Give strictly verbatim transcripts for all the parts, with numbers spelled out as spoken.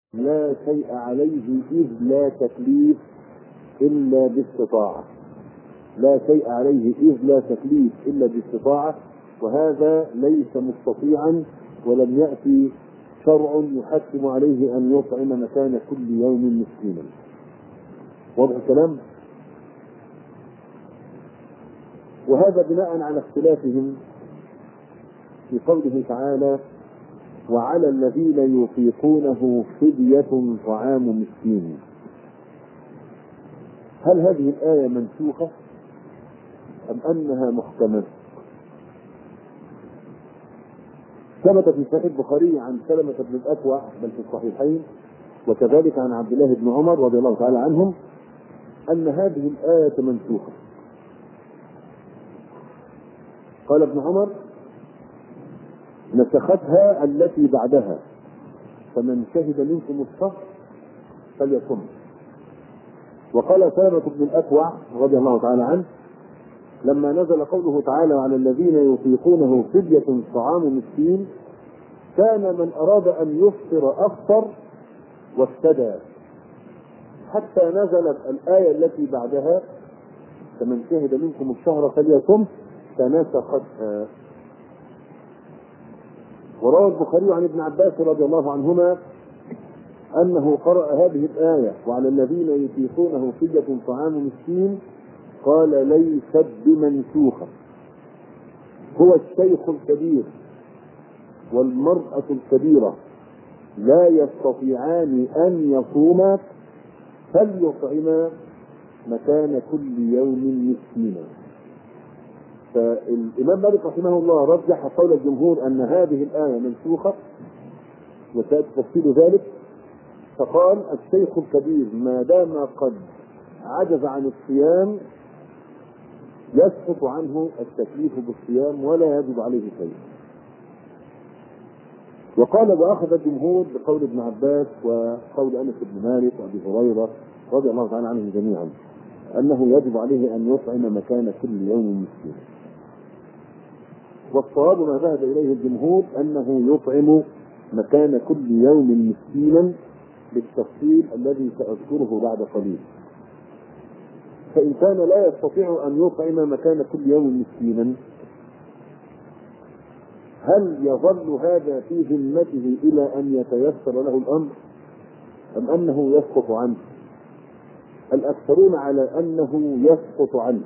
لا شيء عليه إذ لا تكليف إلا باستطاعة. لا شيء عليه إذ لا تكليف إلا باستطاعة، وهذا ليس مستطيعا، ولم يأتي شرع يحتم عليه أن يطعم مكان كل يوم مسكينا. واضح الكلام؟ وهذا بناء على اختلافهم في قوله تعالى: وعلى الذين يطيقونه فدية طعام مسكين. هل هذه الآية منسوخة أم أنها محكمة؟ ثبت في صحيح البخاري عن سلمة بن الأكوع بل في الصحيحين، وكذلك عن عبد الله بن عمر رضي الله تعالى عنهم، أن هذه الآية منسوخة. قال ابن عمر: نسختها التي بعدها، فمن شهد منكم الشهر فليصم. وقال سلمة بن الأكوع رضي الله تعالى عنه: لما نزل قوله تعالى: على الذين يطيقونه فدية طعام مسكين، كان من أراد أن يفطر أفطر وافتدى، حتى نزلت الآية التي بعدها: فمن شهد منكم الشهر فليصم، فنسختها. وروى البخاري عن ابن عباس رضي الله عنهما أنه قرأ هذه الآية: وعلى الذين يطيقونه فدية طعام مسكين، قال: ليست بمنسوخة. هو الشيخ الكبير والمرأة الكبيرة لا يستطيعان أن يصوما، فليطعما مكان كل يوم مسكينا. فالإمام مالك رحمه الله رجح قول الجمهور أن هذه الآية منسوخة، وسيأتي تفصيل ذلك. فقال: الشيخ الكبير ما دام قد عجز عن الصيام يسقط عنه التكليف بالصيام ولا يجب عليه شيء. وقال: وأخذ الجمهور بقول ابن عباس وقول أنس بن مالك وأبي هريرة رضي الله تعالى عنهم جميعا أنه يجب عليه أن يطعم مكان كل يوم مسكين. والصواب ما ذهب إليه الجمهور أنه يطعم مكان كل يوم مسكينا بالتفصيل الذي سأذكره بعد قليل. فإن كان لا يستطيع أن يطعم مكان كل يوم مسكينا، هل يظل هذا في ذمته إلى أن يتيسر له الأمر أم أنه يسقط عنه؟ الأكثرون على أنه يسقط عنه،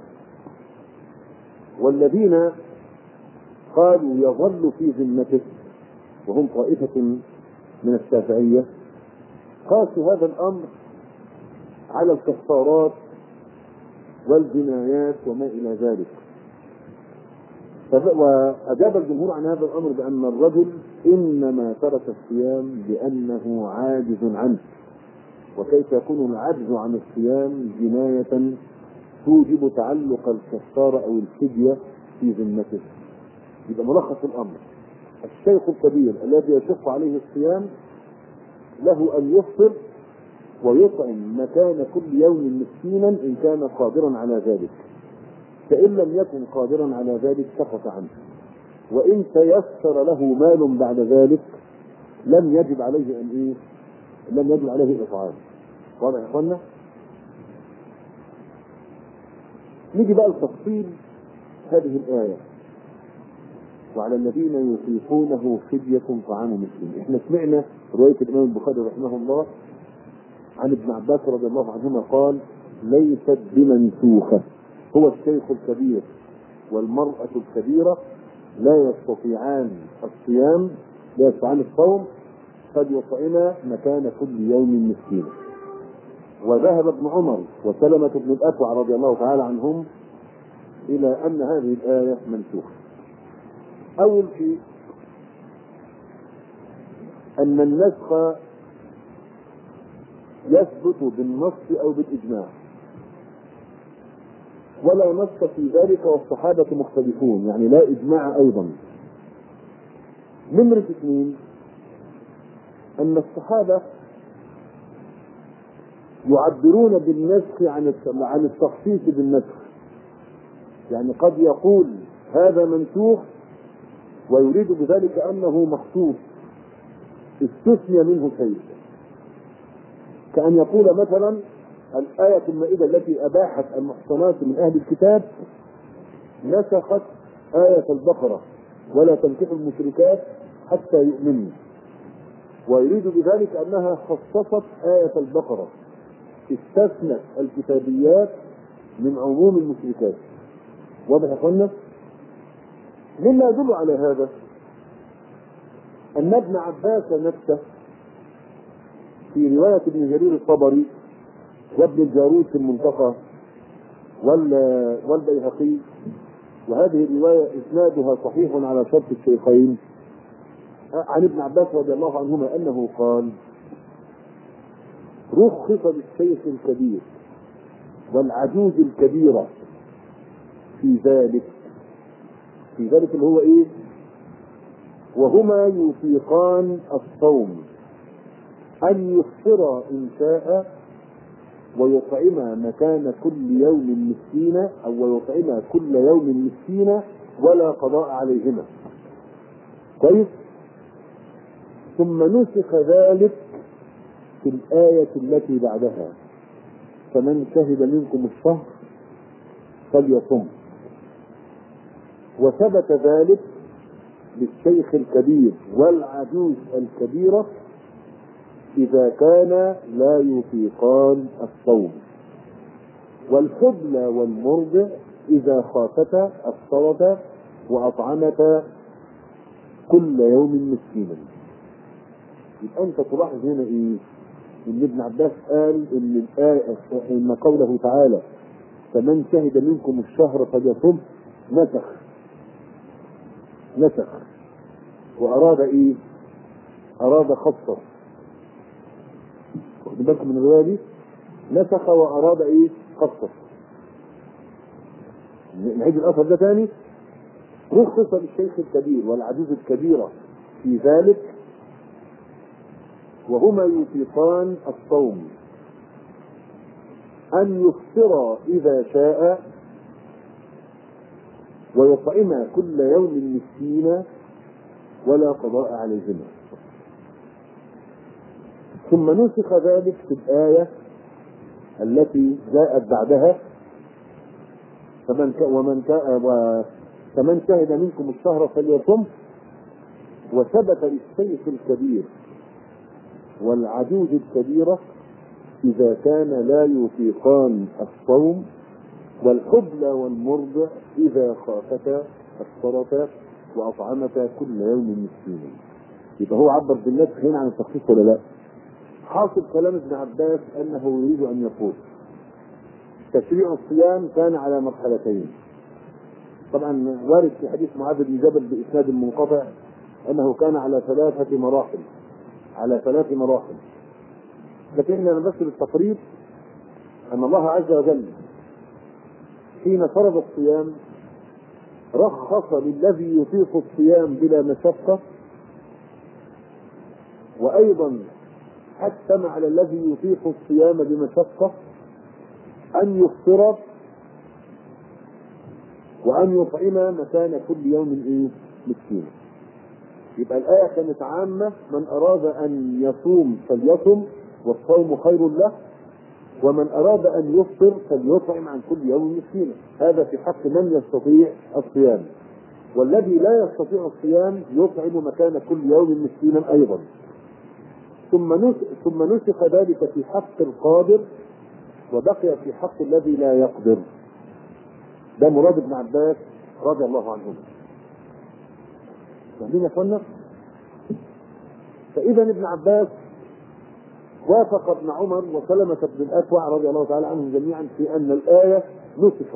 والذين قالوا يظل في ذمته وهم طائفة من الشافعية قاسوا هذا الأمر على الكفارات والجنايات وما إلى ذلك. وأجاب الجمهور عن هذا الأمر بأن الرجل إنما ترك الصيام لأنه عاجز عنه، وكيف يكون العجز عن الصيام جناية توجب تعلق الكفارة أو الفدية في ذمته؟ يبقى ملخص الأمر: الشيخ الكبير الذي يشق عليه الصيام له أن يفطر ويطعم مكان كل يوم مسكينا إن كان قادرا على ذلك، فإن لم يكن قادرا على ذلك سقط عنه. وإن تيسر له مال بعد ذلك لم يجب عليه أن إيه؟ لم يجب عليه الإطعام. واضح يا إخوانا؟ نيجي بقى لتفصيل هذه الآية: وعلى الذين يطيقونه فدية طعام مسكين. احنا سمعنا رواية الإمام البخاري رحمه الله عن ابن عباس رضي الله عنهما قال: ليست بمنسوخة. هو الشيخ الكبير والمرأة الكبيرة لا يستطيعان الصيام، لا يستطيعان الصوم، فليطعما مكان كل يوم مسكين. وذهب ابن عمر وسلمة بن الأكوع رضي الله تعالى عنهم إلى أن هذه الآية منسوخة. أول شيء أن النسخ يثبت بالنص أو بالإجماع، ولا نص في ذلك والصحابة مختلفون، يعني لا إجماع أيضا. نمرة اثنين أن الصحابة يعبرون بالنسخ عن عن التخصيص بالنسخ، يعني قد يقول هذا منسوخ ويريد بذلك أنه مخصوص استثني منه شيء، كأن يقول مثلا الآية المائدة التي أباحت المحصنات من أهل الكتاب نسخت آية البقرة ولا تنكحوا المشركات حتى يؤمنوا، ويريد بذلك أنها خصصت آية البقرة، استثنت الكتابيات من عموم المشركات. واضح يا اخوانا؟ مما يدل على هذا أن ابن عباس نفسه في رواية ابن جرير الطبري وابن الجارود في المنتقى والبيهقي، وهذه الرواية إسنادها صحيح على شرط الشيخين، عن ابن عباس رضي الله عنهما أنه قال: رخص للشيخ الكبير والعجوز الكبيرة في ذلك، في ذلك اللي هو إيه؟ وهما يطيقان الصوم، أن يفطر إن شاء ويطعما مكان كل يوم مسكينا، أو ويطعما كل يوم مسكينا ولا قضاء عليهما. كويس؟ ثم نسخ ذلك في الآية التي بعدها: فمن شهد منكم الشهر فليصم. وثبت ذلك للشيخ الكبير والعجوز الكبيرة إذا كان لا يطيقان الصوم، والحبلى والمرضع إذا خافتا أفطرتا وأطعمتا كل يوم مسكينا. يبقى أنت تلاحظ هنا إيه؟ إن ابن عباس قال إن الآية إن قوله تعالى فمن شهد منكم الشهر فليصم نسخ نسخ وأراد إيه؟ أراد خصص. واخد بالكم من الرواية دي؟ نسخ وأراد إيه؟ خصص. نعيد الأثر ده تاني: رخص للشيخ الكبير والعجوز الكبيرة في ذلك وهما يطيقان الصوم، أن يفطر إذا شاء ويطعما كل يوم مسكينا ولا قضاء عليهما. ثم نسخ ذلك في الآية التي جاءت بعدها: فمن ومن فمن شهد منكم الشهر فليصم. وثبت للشيخ الكبير والعجوز الكبيرة إذا كان لا يطيقان الصوم، والحبلى والمرضع إذا خافتا أفطرتا وأطعمتا كل يوم مسكينا. يبقى هو عبر بالنسخ هنا عن التخصيص ولا لا؟ حاصل كلام ابن عباس أنه يريد أن يقول تشريع الصيام كان على مرحلتين. طبعا وارد في حديث معاذ بن جبل بإسناد منقطع أنه كان على ثلاثة مراحل على ثلاث مراحل لكن احنا بس بالتقريب أن الله عز وجل حين فرض الصيام رخص للذي يطيق الصيام بلا مشقة، وأيضا حتم على الذي يطيق الصيام بمشقة أن يفطر وأن يطعم مكان كل يوم إيه؟ مسكين. يبقى الآية كانت عامة: من أراد أن يصوم فليصم والصوم خير له، ومن أراد أن يفطر فليطعم عن كل يوم مسكينا. هذا في حق من يستطيع الصيام، والذي لا يستطيع الصيام يطعم مكان كل يوم مسكينا أيضا. ثم نسخ ثم نسخ ذلك في حق القادر وبقي في حق الذي لا يقدر. ده مراد ابن عباس رضي الله عنه. فاهمين يا اخوانا؟ فإذا ابن عباس وافق ابن عمر وسلمة بن الأكوع رضي الله تعالى عنهم جميعا في أن الآية نسخت،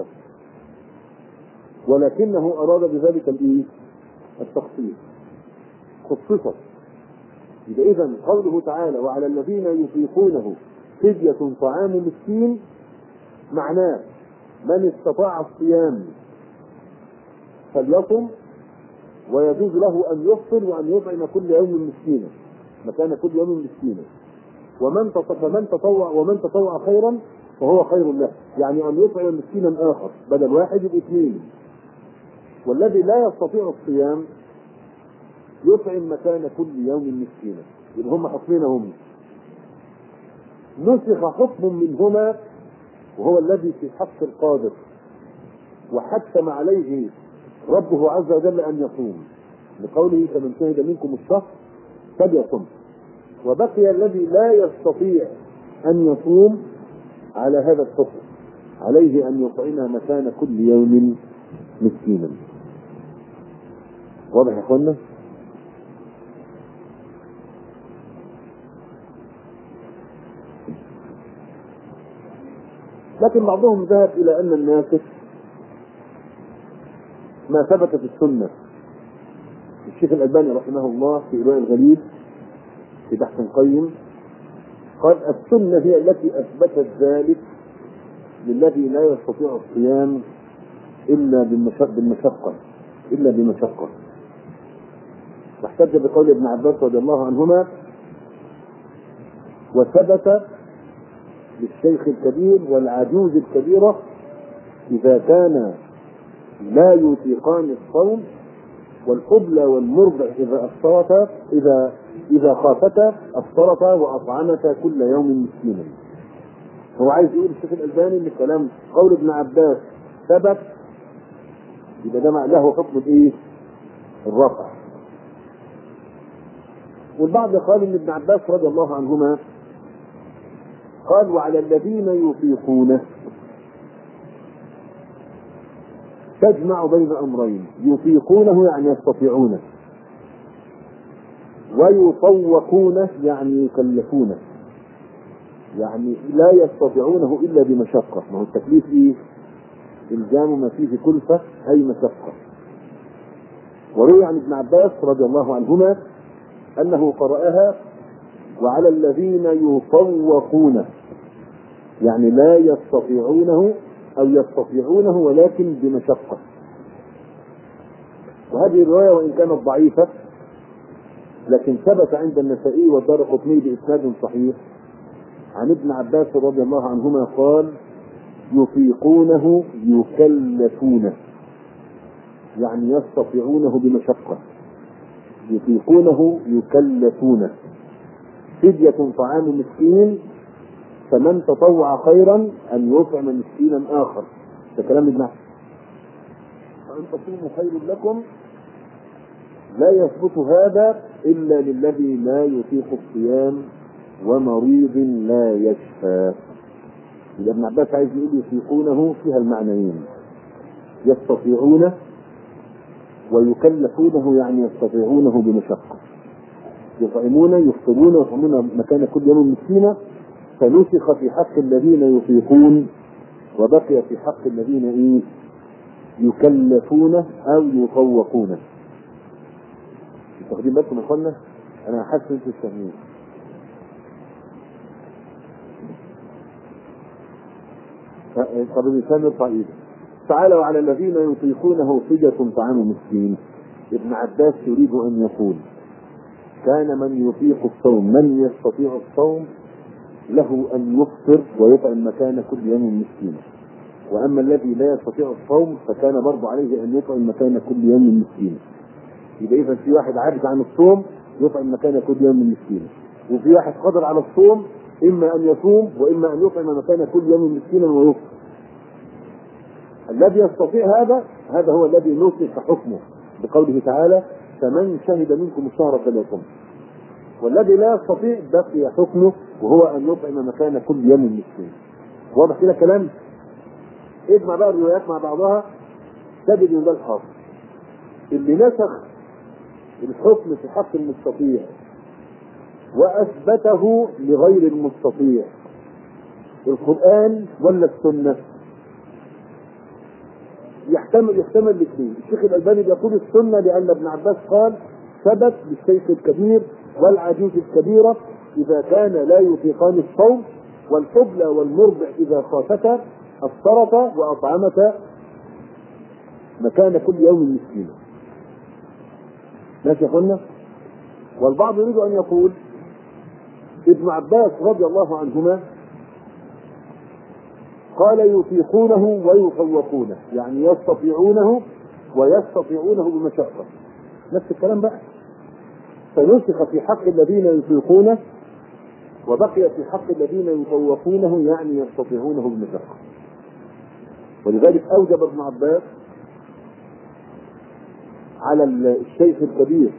ولكنه أراد بذلك الإيه؟ التخصيص، خصصت. يبقى إذا قوله تعالى وعلى الذين يطيقونه فدية طعام مسكين معناه من استطاع الصيام فليصم، ويجوز له أن يفطر وأن يطعم كل يوم مسكينا مكان كل يوم مسكينا. ومن فمن تطوع ومن تطوع خيرا فهو خير له، يعني أن يطعم مسكينا آخر بدل واحد يبقى اثنين. والذي لا يستطيع الصيام يطعم مكان كل يوم مسكينا. يبقى هم حصلين هم. نسخ حكم منهما وهو الذي في حق القادر، وحتم عليه ربه عز وجل أن يصوم لقوله فمن شهد منكم الشهر فليصم، وبقي الذي لا يستطيع أن يصوم على هذا الحكم، عليه أن يطعم مكان كل يوم مسكينا. واضح يا اخوانا؟ لكن بعضهم ذهب إلى أن الناسخ ما ثبت في السنة. الشيخ الألباني رحمه الله في إرواء الغليل في بحث قيم قال السنة هي التي أثبتت ذلك للذي لا يستطيع الصيام إلا بالمشقة إلا بمشقة. واحتج بقول ابن عباس رضي الله عنهما وثبت للشيخ الكبير والعجوز الكبيرة إذا كان لا يطيقان الصوم والحبلى والمرضع إذا أفطرتا إذا إذا خافتا أفطرتا وأطعمتا كل يوم مسكينا. هو عايز يقول الشيخ الألباني ان كلام قول ابن عباس ثبت، يبقى ده له حكم الايه؟ الرفع. والبعض قال ان ابن عباس رضي الله عنهما قال وعلى الذين يطيقونه، تجمع بين امرين، يطيقونه يعني يستطيعونه، ويطوقونه يعني يكلفونه، يعني لا يستطيعونه الا بمشقه. ما هو التكليف ايه؟ الزام ما فيه كلفه اي مشقه. وروي عن ابن عباس رضي الله عنهما انه قرأها وعلى الذين يطوقونه، يعني لا يستطيعونه او يستطيعونه ولكن بمشقه. وهذه الروايه وان كانت ضعيفه لكن ثبت عند النسائي والدارقطني باسناد صحيح عن ابن عباس رضي الله عنهما قال يطيقونه يكلفونه، يعني يستطيعونه بمشقة. يطيقونه يكلفونه، فدية طعام مسكين، فمن تطوع خيرا أن يطعم مسكينا آخر. ده كلام ابن عباس. وأن تصوموا خير لكم، لا يثبت هذا إلا للذي لا يطيق الصيام ومريض لا يشفى. إذا ابن عباس عايز يقول يطيقونه فيها المعنيين، يستطيعونه ويكلفونه يعني يستطيعونه بمشقة. يطعمون يفطرون ويطعمون مكان كل يوم مسكينا، فنسخ في حق الذين يطيقون وبقي في حق الذين إيه؟ يكلفونه أو يطوقونه. واخدين بالكم يا اخوانا؟ أنا حاسس أنتم فاهمين. طب الإنسان يرفع إيده. تعالى وعلى الذين يطيقونه فدية طعام مسكين. ابن عباس يريد أن يقول كان من يطيق الصوم، من يستطيع الصوم، له أن يفطر ويطعم مكان كل يوم مسكين. وأما الذي لا يستطيع الصوم فكان برضه عليه أن يطعم مكان كل يوم مسكين. يبقى إذا في واحد عاجز عن الصوم يطعم مكان كل يوم مسكين، وفي واحد قادر على الصوم إما أن يصوم وإما أن يطعم مكان كل يوم مسكينا ويفطر. الذي يستطيع هذا هذا هو الذي نسخ حكمه بقوله تعالى فمن شهد منكم الشهر فليصم. والذي لا يستطيع بقي حكمه وهو أن يطعم مكان كل يوم مسكين. واضح كده كلام؟ اجمع بقى الروايات مع بعضها تجد ان ده الحاصل. اللي نسخ الحكم في حق المستطيع وأثبته لغير المستطيع القرآن ولا السنة؟ يحتمل يحتمل الاثنين. الشيخ الألباني بيقول السنة لأن ابن عباس قال ثبت للشيخ الكبير والعجوز الكبيرة إذا كان لا يطيقان الصوم، والحبلى والمرضع إذا خافتا أفطرتا وأطعمتا مكان كل يوم مسكين. ماشي يا اخوانا؟ والبعض يريد أن يقول ابن عباس رضي الله عنهما قال يطيقونه ويطوقونه، يعني يستطيعونه ويستطيعونه بمشقة. نفس الكلام بقى. فنسخ في حق الذين يطيقونه وبقي في حق الذين يطوقونه يعني يستطيعونه بالمشقة. ولذلك أوجب ابن عباس على الشيخ الكبير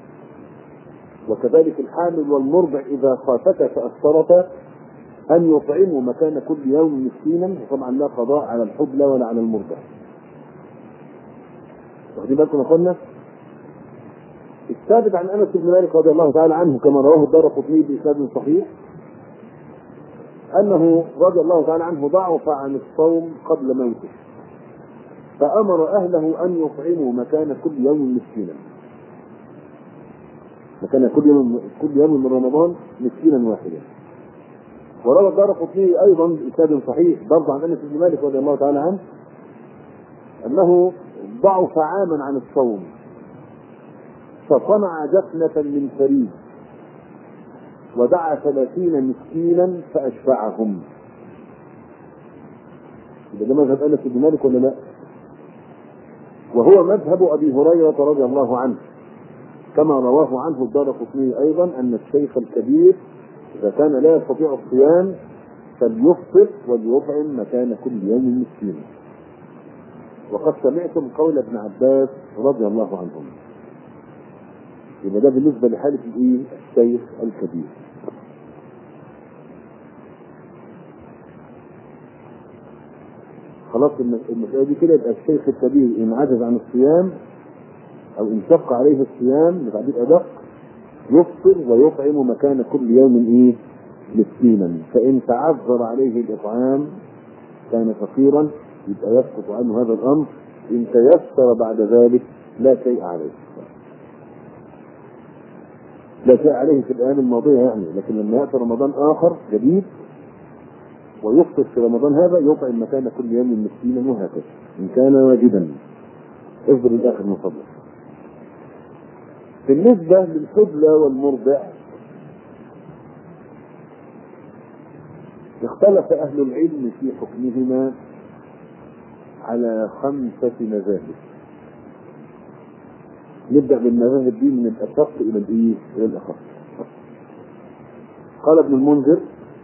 وكذلك الحامل والمرضع إذا خافتا فأسفرتا أن يطعموا مكان كل يوم مسكينا، وطبعا لا قضاء على الحبلى ولا على المرضع. واخدين بالكم يا اخوانا؟ الثابت عن انس بن مالك رضي الله تعالى عنه كما رواه الدارقطني بإسناد صحيح انه رضي الله تعالى عنه ضعف عن الصوم قبل موته، فامر اهله ان يطعموا مكان كل يوم مسكينا، مكان كل يوم كل يوم من رمضان مسكينا واحدا. وروى الدارقطني ايضا بإسناد صحيح برضه عن انس بن مالك رضي الله تعالى عنه انه ضعف عاما عن الصوم فصنع جفنة من فريد ودعا ثلاثين مسكينا فأشبعهم. ده مذهب أنس بن مالك ولا لا؟ وهو مذهب أبي هريرة رضي الله عنه كما رواه عنه الدارقطني أيضا أن الشيخ الكبير إذا كان لا يستطيع الصيام فليفطر وليطعم مكان كل يوم مسكين. وقد سمعتم قول ابن عباس رضي الله عنهم. يبقى ده بالنسبة لحالة الايه؟ الشيخ الكبير. خلاص المسألة دي كده. يبقى الشيخ الكبير إن عجز عن الصيام أو إن شق عليه الصيام بتعبير أدق يفطر ويطعم مكان كل يوم إيه؟ مسكينا. فإن تعذر عليه الإطعام كان فقيرا يبقى يسقط عنه هذا الأمر. إن تيسر بعد ذلك لا شيء عليه، لا شيء عليه في الأيام الماضية يعني. لكن لما يأتي رمضان آخر جديد ويفطر في رمضان هذا يطعم مكان كل يوم مسكينا وهكذا إن كان واجبا. اصبر الآخر من فضلك. بالنسبة للحبلى والمرضع اختلف أهل العلم في حكمهما على خمسة مذاهب. نبدأ بالمذاهب دي من الأشق إلى الإيه؟ إلى الأخف. قال ابن المنذر: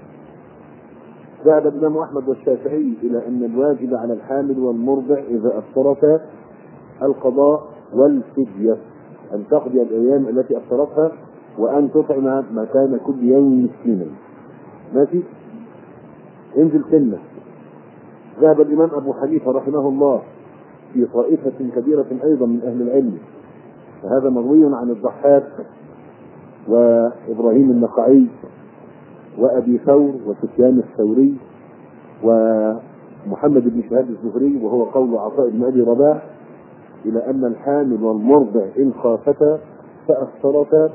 ذهب الإمام أحمد والشافعي إلى أن الواجب على الحامل والمرضع إذا أفطرتا القضاء والفدية، أن تقضي الأيام التي أفطرتها وأن تطعم مكان كل يوم مسكينا. ماشي؟ انزل سنة. ذهب الإمام أبو حنيفة رحمه الله في طائفة كبيرة أيضا من أهل العلم، وهذا مروي عن الضحاك وإبراهيم النخعي وأبي ثور وسفيان الثوري ومحمد بن شهاب الزهري، وهو قول عطاء بن أبي رباح، إلى أن الحامل والمرضع إن خافتا فأفطرتا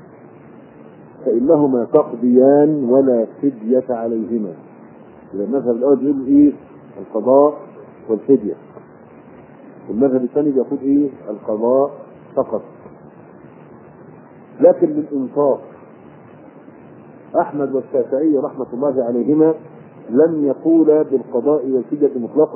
فإنهما تقضيان ولا فدية عليهما. إذا المذهب الأول يقول إيه؟ القضاء والفدية. والمذهب الثاني يقول إيه؟ القضاء فقط. لكن للإنصاف أحمد والشافعي رحمة الله عليهما لم يقولا بالقضاء والفدية مطلقا،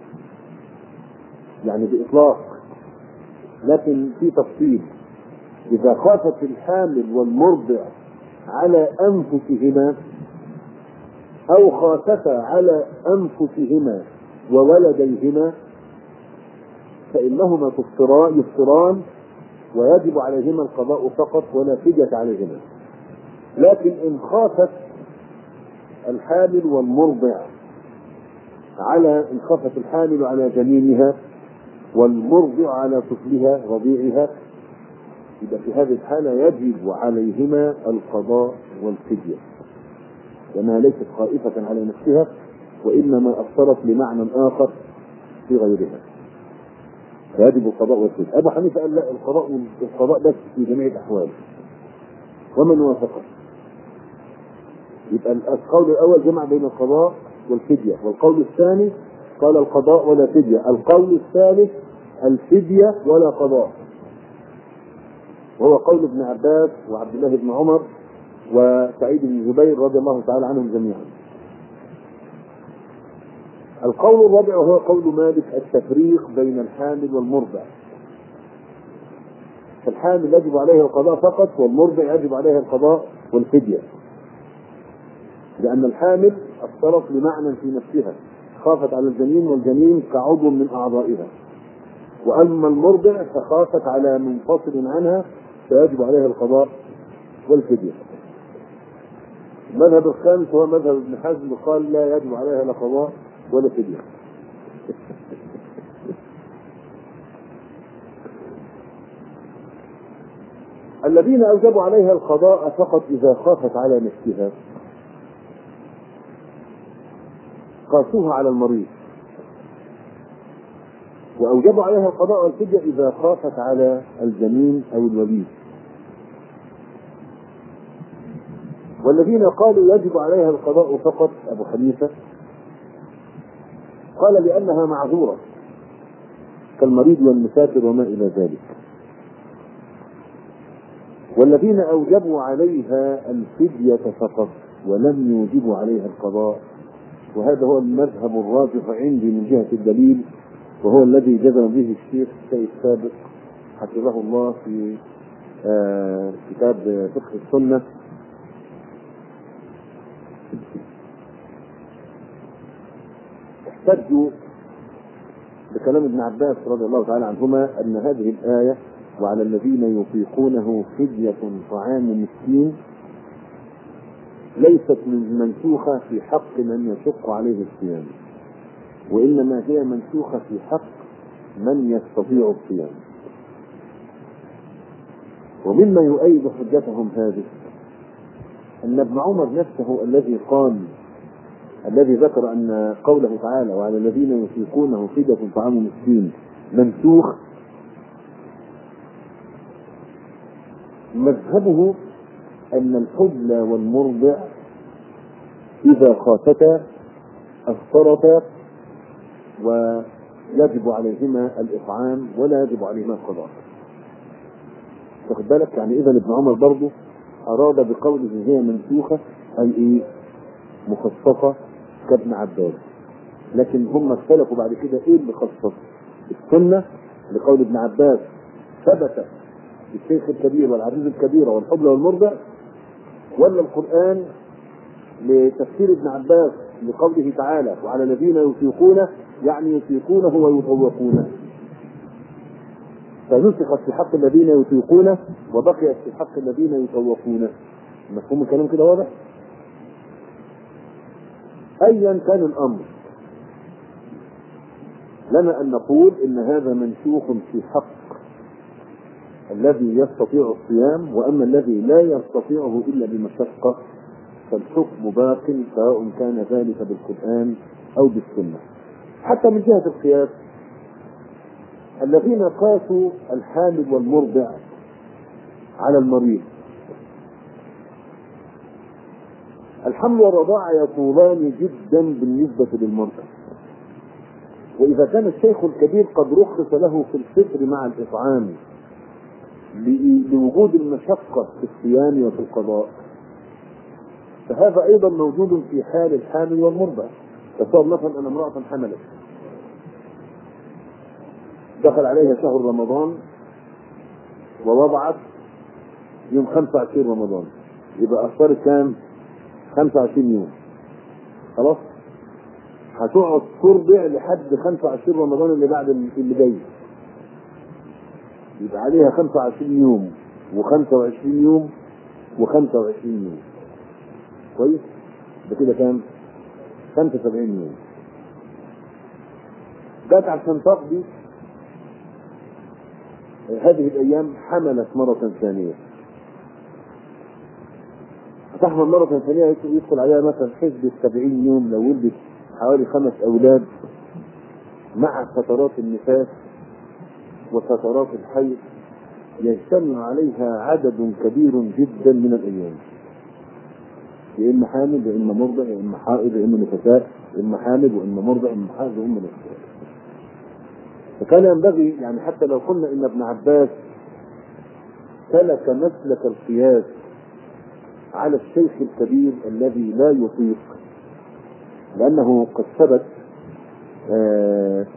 يعني بإطلاق، لكن في تفصيل. إذا خافت الحامل والمرضع على أنفسهما أو خافتا على أنفسهما وولديهما فإنهما تفطران يفطران ويجب عليهما القضاء فقط ولا فدية عليهما. لكن إن خافت الحامل والمرضع على إن خافت الحامل على جنينها والمرضع على طفلها رضيعها يبقى في هذه الحالة يجب عليهما القضاء والفدية، لأنها ليست خائفة على نفسها وإنما أفطرت لمعنى آخر في غيرها، فيجب القضاء والفدية. أبو حنيفة قال لا، القضاء القضاء بس في جميع الأحوال. ومن وافقه يبقى القول الأول جمع بين القضاء والفدية، والقول الثاني قال القضاء ولا فدية، القول الثالث الفدية ولا قضاء، وهو قول ابن عباس وعبد الله بن عمر وسعيد بن جبير رضي الله تعالى عنهم جميعا. القول الرابع وهو قول مالك التفريق بين الحامل والمرضع، فالحامل يجب عليه القضاء فقط والمرضع يجب عليه القضاء والفدية. لأن الحامل أثرت بمعنى في نفسها، خافت على الجنين والجنين كعضو من أعضائها. وأما المرضع فخافت على منفصل عنها فيجب عليها القضاء والفدية. المذهب الخامس هو مذهب ابن حزم، قال لا يجب عليها لا قضاء ولا فدية. الذين أوجبوا عليها القضاء فقط إذا خافت على نفسها قاسوها على المريض، وأوجبوا عليها القضاء والفدية إذا خافت على الجنين أو الوليد. والذين قالوا يجب عليها القضاء فقط أبو حنيفة قال لأنها معذورة كالمريض والمسافر وما إلى ذلك. والذين أوجبوا عليها الفدية فقط ولم يوجبوا عليها القضاء، وهذا هو المذهب الراجح عندي من جهة الدليل، وهو الذي جزم به الشيخ سيد سابق حفظه الله في آه كتاب فقه السنة. احتجوا بكلام ابن عباس رضي الله تعالى عنهما أن هذه الآية وعلى الذين يطيقونه فدية طعام مسكين ليست من منسوخة في حق من يشق عليه الصيام، وإنما هي منسوخة في حق من يستطيع الصيام. ومما يؤيد حجتهم هذه أن ابن عمر نفسه الذي قال الذي ذكر أن قوله تعالى وعلى الذين يطيقونه فدية طعام مسكين منسوخ، مذهبه أن الحبلى والمرضع إذا خافتا أفطرتا ويجب عليهما الإطعام ولا يجب عليهما القضاء. واخد بالك؟ يعني إذا ابن عمر برضه أراد بقوله هي منسوخة أي إيه؟ مخصصة كابن عباس. لكن هم اختلفوا بعد كده إيه اللي خصص؟ السنة لقول ابن عباس ثبت الشيخ الكبير والعجوز الكبيرة والحبلى والمرضع، ولا القرآن لتفسير ابن عباس لقوله تعالى وعلى الذين يطيقونه يعني يطيقونه ويطوقونه، فنسخت في حق الذين يطيقونه وبقيت في حق الذين يطوقونه. مفهوم الكلام كده واضح؟ أيا كان الأمر لنا أن نقول إن هذا منسوخ في حق الذي يستطيع الصيام، وأما الذي لا يستطيعه إلا بمشقة فالحكم باق سواء كان ذلك بالقرآن أو بالسنة. حتى من جهة القياس الذين قاسوا الحامل والمرضع على المريض، الحمل والرضاعة يطولان جدا بالنسبة للمرضع، وإذا كان الشيخ الكبير قد رخص له في الفطر مع الإطعام لوجود المشقة في الصيام وفي القضاء، فهذا أيضا موجود في حال الحامل والمرضع. تصور مثلا أن امرأة حملت دخل عليها شهر رمضان ووضعت يوم خمسة وعشرين رمضان، يبقى أفطرت كام؟ خمسة وعشرين يوم. خلاص هتقعد ترضع لحد خمسة وعشرين رمضان اللي بعد اللي جاي، يبقى عليها خمسة وعشرين يوم وخمسة وعشرين يوم وخمسة وعشرين يوم. كويس؟ ده كده كام؟ خمسة وسبعين يوم. جت عشان تقضي هذه الأيام حملت مرة ثانية، تحمل مرة ثانية يدخل عليها مثلا حسب السبعين يوم لو ولدت حوالي خمس أولاد مع فترات النفاس وفترات الحيض، يجتمع عليها عدد كبير جدا من الأيام، يا إما حامل يا إما مرضع يا إما حائض يا إما نفساء يا إما حامل وإما مرضع يا إما حائض وإما نفساء. فكان ينبغي يعني حتى لو قلنا إن ابن عباس سلك مسلك القياس على الشيخ الكبير الذي لا يطيق، لأنه قد ثبت آه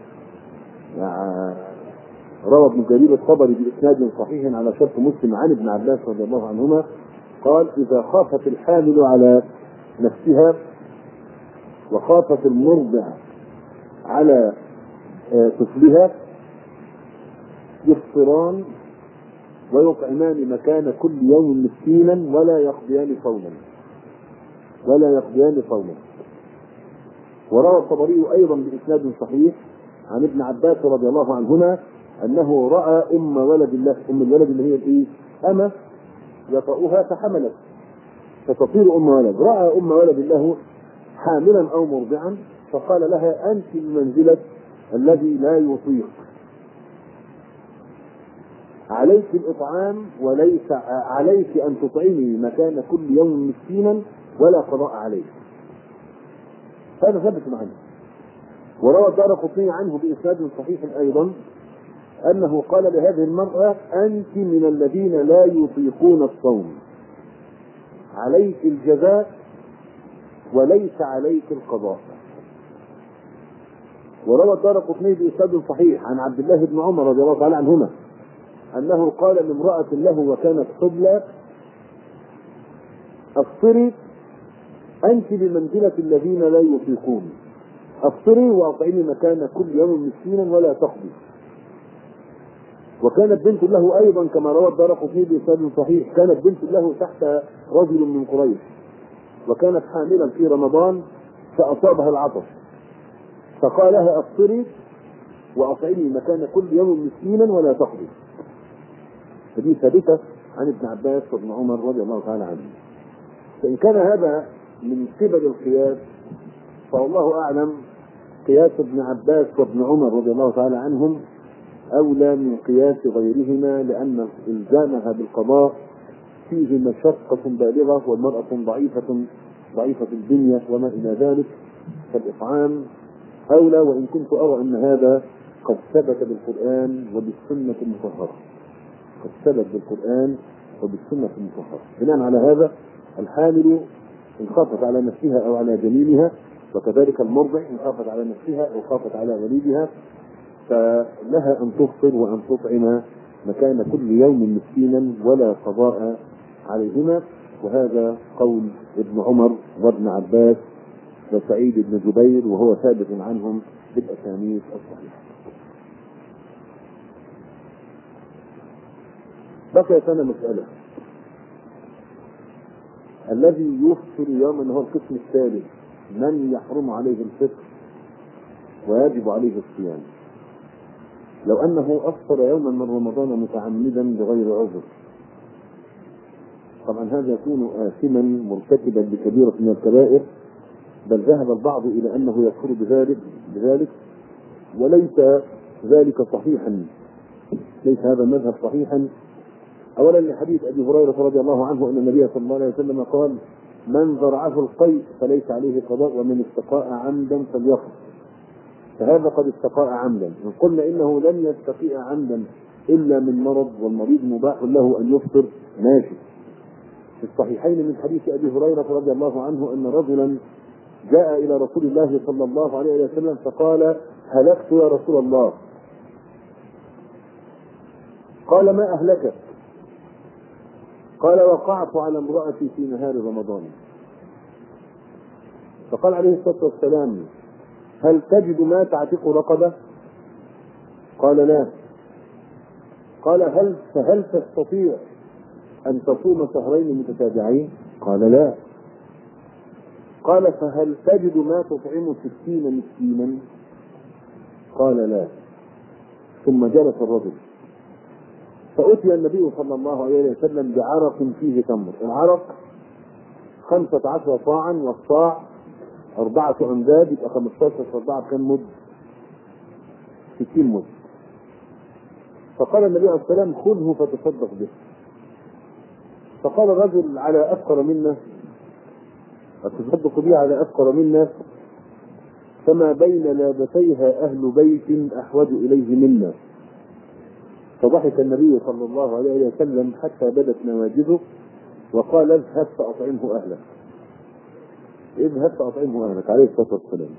روى ابن جرير الطبري بإسناد صحيح على شرط مسلم عن ابن عباس رضي الله عنهما قال إذا خافت الحامل على نفسها وخافت المرضع على طفلها يفطران ويطعمان مكان كل يوم مسكينا ولا يقضيان صوما ولا يقضيان صوما. وروى الطبري ايضا باسناد صحيح عن ابن عباس رضي الله عنهما انه راى ام ولد الله، ام الولد اللي هي الايه؟ امه يطأها فحملت فتصير ام ولد، راى ام ولد الله حاملا او مرضعا فقال لها انت بمنزله الذي لا يطيق، عليك الاطعام وليس عليك ان تطعمي مكان كل يوم مسكينا ولا قضاء عليك. هذا ثبت معنا. وروى الدارقطني عنه بإسناد صحيح أيضا أنه قال لهذه المرأة أنت من الذين لا يطيقون الصوم، عليك الجزاء وليس عليك القضاء. وروى الدارقطني بإسناد صحيح عن عبد الله بن عمر رضي الله تعالى عنهما أنه قال لامرأة له وكانت حبلى افطري أنت بمنزلة الذين لا يطيقون، افطري واطعمي مكان كل يوم مسكينا ولا تقضي. وكانت بنت له ايضا كما روى الدارقطني بإسناد صحيح، كانت بنت له تحت رجل من قريش وكانت حاملا في رمضان فاصابها العطش فقال لها افطري واطعمي مكان كل يوم مسكينا ولا تقضي. فدي ثابته عن ابن عباس وابن عمر رضي الله تعالى عنهم. فان كان هذا من قبل القياس فالله اعلم قياس ابن عباس وابن عمر رضي الله تعالى عنهم اولى من قياس غيرهما، لان الزامها بالقضاء فيه مشقه بالغه والمراه ضعيفه ضعيفه البنيه وما الى ذلك، فالاطعام اولى. وان كنت ارى ان هذا قد ثبت بالقران وبالسنه المطهره، قد ثبت بالقران وبالسنه المطهره. بناء على هذا الحامل إن خافت على نفسها أو على جنينها، وكذلك المرضع إن خافت على نفسها أو خافت على وليدها، فلها أن تفطر وأن تطعم مكان كل يوم مسكينا ولا قضاء عليهما. وهذا قول ابن عمر وابن عباس وسعيد بن جبير، وهو ثابت عنهم بالأسانيد الصحيحة. بقيت لنا مسألة، الذي يفطر يوما هو القسم الثالث، من يحرم عليه الفطر ويجب عليه الصيام. لو انه افطر يوما من رمضان متعمدا بغير عذر، طبعا هذا يكون آثما مرتكبا بكبيرة من الكبائر، بل ذهب البعض الى انه يكفر بذلك بذلك وليس ذلك صحيحا، ليس هذا المذهب صحيحا. اولا لحديث ابي هريره رضي الله عنه ان النبي صلى الله عليه وسلم قال من ذرعه القيء فليس عليه قضاء ومن استقاء عمدا فليقض. فهذا قد استقاء عمدا، ان قلنا انه لن يستقيء عمدا الا من مرض والمريض مباح له ان يفطر ماشي. في الصحيحين من حديث ابي هريره رضي الله عنه ان رجلا جاء الى رسول الله صلى الله عليه وسلم فقال هلكت يا رسول الله. قال ما اهلكك؟ قال وقعت على امرأتي في نهار رمضان. فقال عليه الصلاة والسلام هل تجد ما تعتق رقبة؟ قال لا. قال هل فهل تستطيع أن تصوم شهرين متتابعين؟ قال لا. قال فهل تجد ما تطعم ستين مسكينا؟ قال لا. ثم جلس الرجل فأتي النبي صلى الله عليه وسلم بعرق فيه تمر، العرق خمسة عشر صاعا والصاع أربعة أمداد، يبقى خمستاشر في أربعة كم مد؟ ستين مد. فقال النبي عليه السلام خذه فتصدق به. فقال الرجل على أفقر منا، أتصدق به على أفقر منا؟ فما بين لابتيها أهل بيت أحوج إليه منا. فضحك النبي صلى الله عليه وسلم حتى بدت نواجذه وقال اذهب فأطعمه أهلك، اذهب فأطعمه أهلك عليه الصلاة والسلام.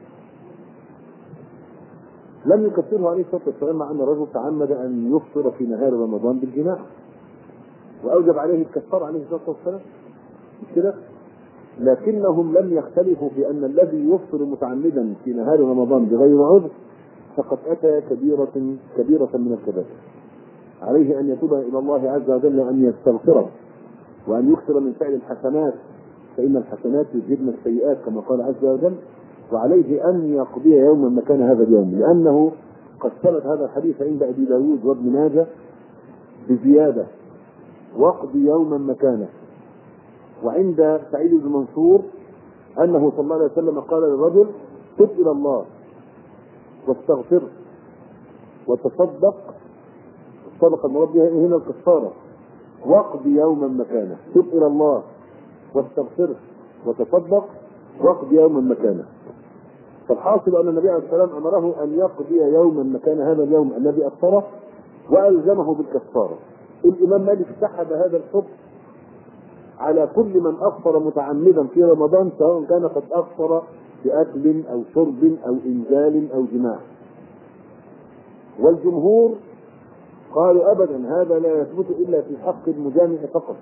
لم يكفره عليه الصلاة والسلام مع أن الرجل تعمد أن يفطر في نهار رمضان بالجماع وأوجب عليه الكفار عليه الصلاة والسلام، مش كده؟ لكنهم لم يختلفوا في أن الذي يفطر متعمدا في نهار رمضان بغير عذر فقد أتى كبيرة كبيرة من الكبائر، عليه أن يتوب إلى الله عز وجل وأن يستغفره وأن يكثر من فعل الحسنات فإن الحسنات يذهبن السيئات كما قال عز وجل، وعليه أن يقضي يوما مكان هذا اليوم، لأنه قد ثبت هذا الحديث عند أبي داود وابن ماجه بزيادة واقضي يوما مكانه. وعند سعيد بن منصور أنه صلى الله عليه وسلم قال للرجل تب إلى الله واستغفر وتصدق، الصدقة المراد بها هنا الكفارة، واقضي يوما مكانه، تب إلى الله واستغفر وتصدق واقضي يوما مكانه. فالحاصل أن النبي عليه الصلاة والسلام أمره أن يقضي يوما مكان هذا اليوم الذي أفطره وألزمه بالكفارة. الإمام مالك سحب هذا الحكم على كل من أفطر متعمدا في رمضان سواء كان قد أفطر بأكل أو شرب أو إنزال أو جماع. والجمهور قالوا أبدا هذا لا يثبت إلا في حق المجامع فقط،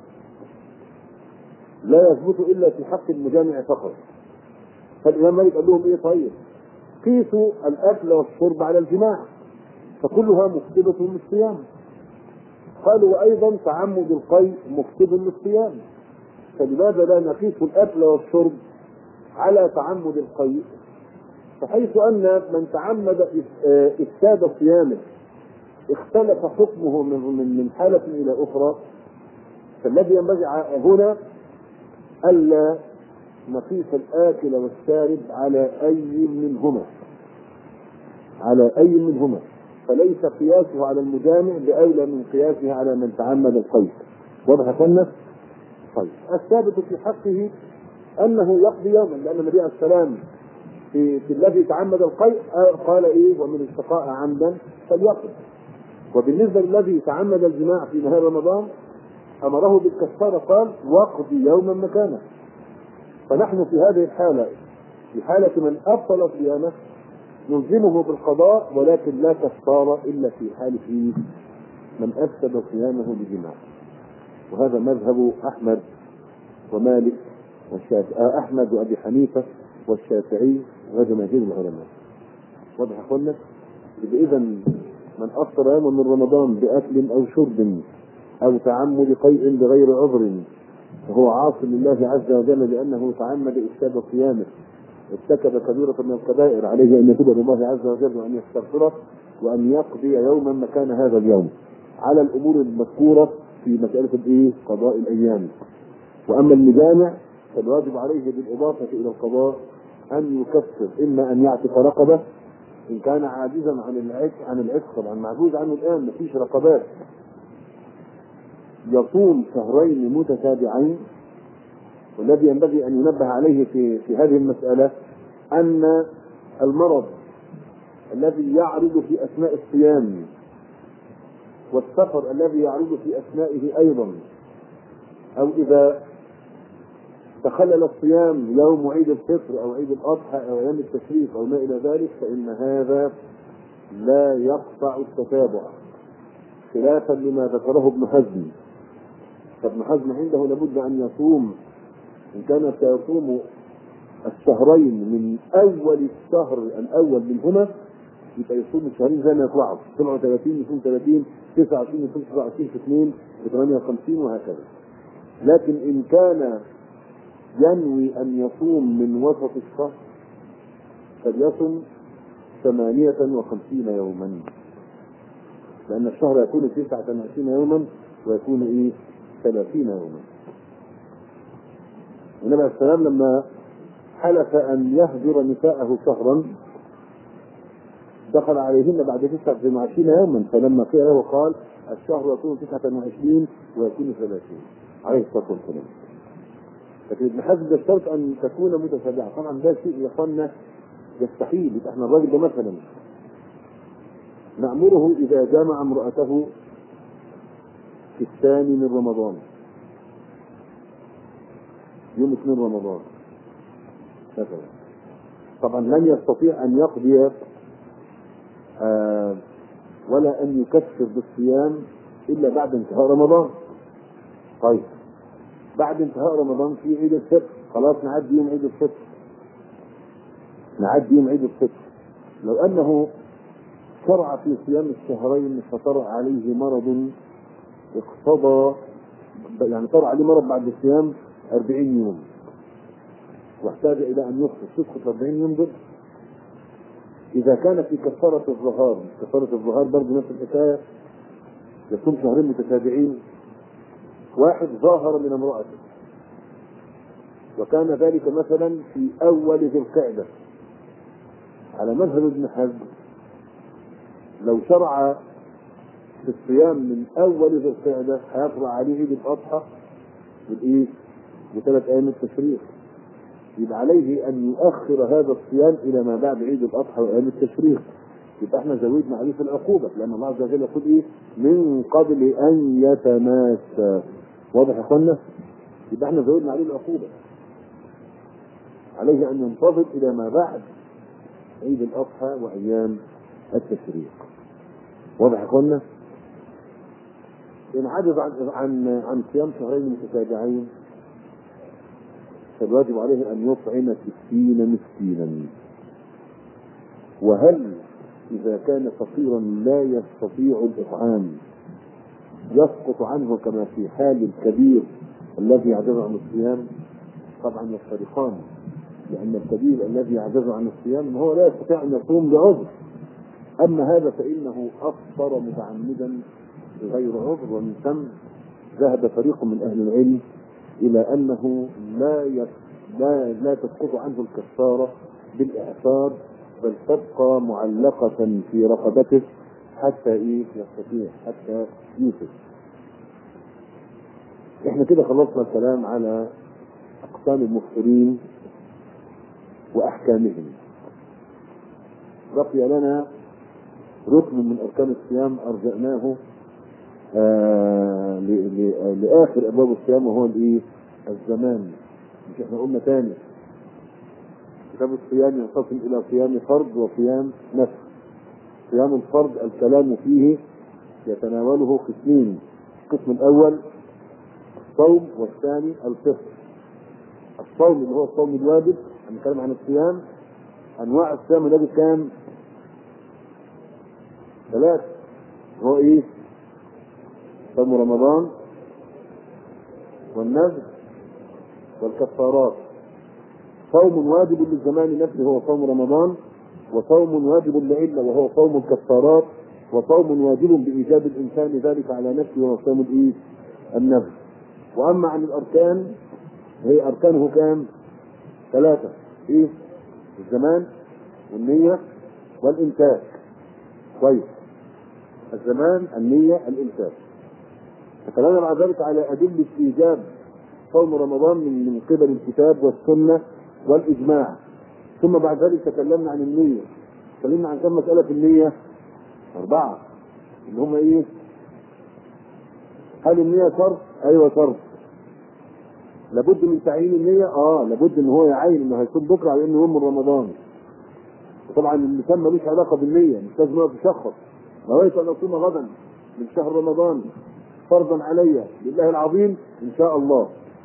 لا يثبت إلا في حق المجامع فقط. فالإمام مالك قال لهم إيه طيب قيسوا الأكل والشرب على الجماع فكلها مفسدة للصيام. قالوا وأيضا تعمد القيء مفسد للصيام، فلماذا لا نقيس الأكل والشرب على تعمد القيء؟ فحيث أن من تعمد إفساد صيامه اختلف حكمه من من حالة إلى أخرى، فالذي ينبغي هنا ألا نقيس الآكل والشارب على أي منهما على أي منهما فليس قياسه على المجامع بأولى من قياسه على من تعمد القيء. واضح كنا؟ طيب الثابت في حقه أنه يقضي يوما، لأن النبي عليه السلام في, في الذي تعمد القيء قال إيه ومن استقاء عمدا فليقضي. وبالنسبة للذي تعمد الجماع في نهار رمضان أمره بالكفارة قال واقضي يوما مكانه. فنحن في هذه الحالة في حالة من أبطل صيامه نلزمه بالقضاء ولكن لا كفارة إلا في حالة فيه من أفسد صيامه بجماع. وهذا مذهب أحمد ومالك والشافعي أحمد وأبي حنيفة والشافعي وجماهير العلماء. واضح يا أخوانا؟ إذا من أفطر يوما من رمضان بأكل أو شرب أو تعمد قيء بغير عذر فهو عاصي لله عز وجل لأنه تعمد إفساد صيامه، ارتكب كبيرة من الكبائر، عليه أن يتوب إلى الله عز وجل وأن يستغفره وأن يقضي يوما مكان هذا اليوم على الأمور المذكورة في مسألة الإيه؟ قضاء الأيام. وأما المجامع فالواجب عليه بالإضافة إلى القضاء أن يكفر، إما أن يعتق رقبة إن كان عاجزا عن العتق عن العتق طبعا معجوز عنه الآن مفيش رقبات، يصوم شهرين متتابعين. والذي ينبغي أن ينبه عليه في في هذه المسألة أن المرض الذي يعرض في أثناء الصيام والسفر الذي يعرض في أثنائه أيضا، أو إذا تخلل الصيام يوم عيد الفطر أو عيد الأضحى أو أيام التشريق أو ما إلى ذلك، فإن هذا لا يقطع التتابع خلافا لما ذكره ابن حزم. فابن حزم عنده لابد أن يصوم إن كان سيصوم الشهرين من أول الشهر الأول منهما يبقى يصوم الشهرين زي ما يطلعوا سبعة وثلاثين يصوم ثلاثين تسعة وعشرين يصوم سبعة وعشرين في اثنين في ثمانية وخمسين وهكذا. لكن إن كان ينوي أن يصوم من وسط الشهر فليصم ثمانية وخمسين يوما، لأن الشهر يكون تسعة وعشرين يوما ويكون إيه ثلاثين يوما. النبي عليه السلام لما حلف أن يهجر نساءه شهرا دخل عليهن بعد تسعة وعشرين يوما، فلما قيل له قال الشهر يكون تسعة وعشرين ويكون ثلاثين عليه الصلاة والسلام. لكن ابن حزم يشترط أن تكون متتابعة. طبعا ده شيء يا اخوانا يستحيل. يبقى احنا الراجل ده مثلا نأمره إذا جامع امرأته في الثاني من رمضان يوم اثنين رمضان مثلا، طبعا لن يستطيع أن يقضي آه ولا أن يكفر بالصيام إلا بعد انتهاء رمضان. طيب بعد انتهاء رمضان في عيد الفطر خلاص نعدي يوم عيد الفطر، نعدي يوم عيد الفطر. لو انه شرع في صيام الشهرين فطرأ عليه مرض اقتضى، يعني طرأ عليه مرض بعد الصيام أربعين يوم واحتاج الى ان يفطر، تسقط أربعين يوم دول. اذا كان في كفارة الظهار، كفارة الظهار برضه نفس الحكاية، يصوم شهرين متتابعين. واحد ظاهر من امرأته وكان ذلك مثلا في اول ذي القعدة، على مذهب ابن حزم لو شرع في الصيام من اول ذي القعدة هيطلع عليه عيد الاضحى بالايه؟ بثلاث ايام التشريق، يبقى عليه ان يؤخر هذا الصيام الى ما بعد عيد الاضحى وايام التشريق. يبقى احنا زودنا عليه في العقوبة، لان الله عز وجل يقول ايه؟ من قبل ان يتماسا. واضح يا اخوانا؟ يبقى احنا زودنا عليه العقوبة، عليه ان ينتظر الى ما بعد عيد الاضحى وايام التشريق. واضح يا اخوانا؟ ان عجز عن عن عن صيام شهرين متتابعين فالواجب عليه ان يطعم ستين مسكينا. وهل اذا كان فقيرا لا يستطيع الاطعام يسقط عنه كما في حال الكبير الذي يعجز عن الصيام؟ طبعا يفترقان، لان الكبير الذي يعجز عن الصيام هو لا يستطيع ان يصوم بعذر، اما هذا فانه افطر متعمدا بغير عذر. ومن ثم ذهب فريق من اهل العلم الى انه لا يس... لا لا تسقط عنه الكفاره بالاعصار، بل تبقى معلقه في رقبته حتى ايه يستطيع، حتى يوسف. احنا كده خلصنا الكلام على اقسام المفطرين واحكامهم. بقي لنا ركن من اركان الصيام ارجعناه آه لاخر ابواب الصيام، وهو الايه؟ الزمان. مش احنا قلنا تاني كتاب الصيام ينقسم الى صيام فرض وصيام نفل. صيام الفرض الكلام فيه يتناوله قسمين، القسم الاول الصوم والثاني الفطر. الصوم اللي هو الصوم الواجب، هنتكلم عن الصيام. انواع الصيام الواجب كام؟ ثلاث. هو ايه؟ صوم رمضان والنذر والكفارات. صوم واجب للزمان نفسه هو صوم رمضان، وصوم واجب لعلة وهو صوم الكفارات، وصوم واجب بإيجاب الإنسان ذلك على نفسه وهو صوم الايه؟ النذر. وأما عن الأركان هي أركانه كام؟ ثلاثة. إيه؟ الزمان والنية والإمساك. كويس. الزمان، النية، الإمساك. تكلمنا بعد ذلك على أدلة إيجاب صوم رمضان من من قبل الكتاب والسنة والإجماع. ثم بعد ذلك تكلمنا عن النية. تكلمنا عن كم مسألة في النية؟ أربعة. اللي هم إيه؟ هل النية شرط؟ أيوة شرط. لابد من تعيين النية؟ اه لابد ان هو يعين انه هيصوم بكره على انه يوم من رمضان. وطبعا اللسان ملوش علاقه بالنية، مش لازم يقف يشخص نويت ان اصوم غدا من شهر رمضان فرضا علي لله العظيم ان شاء الله.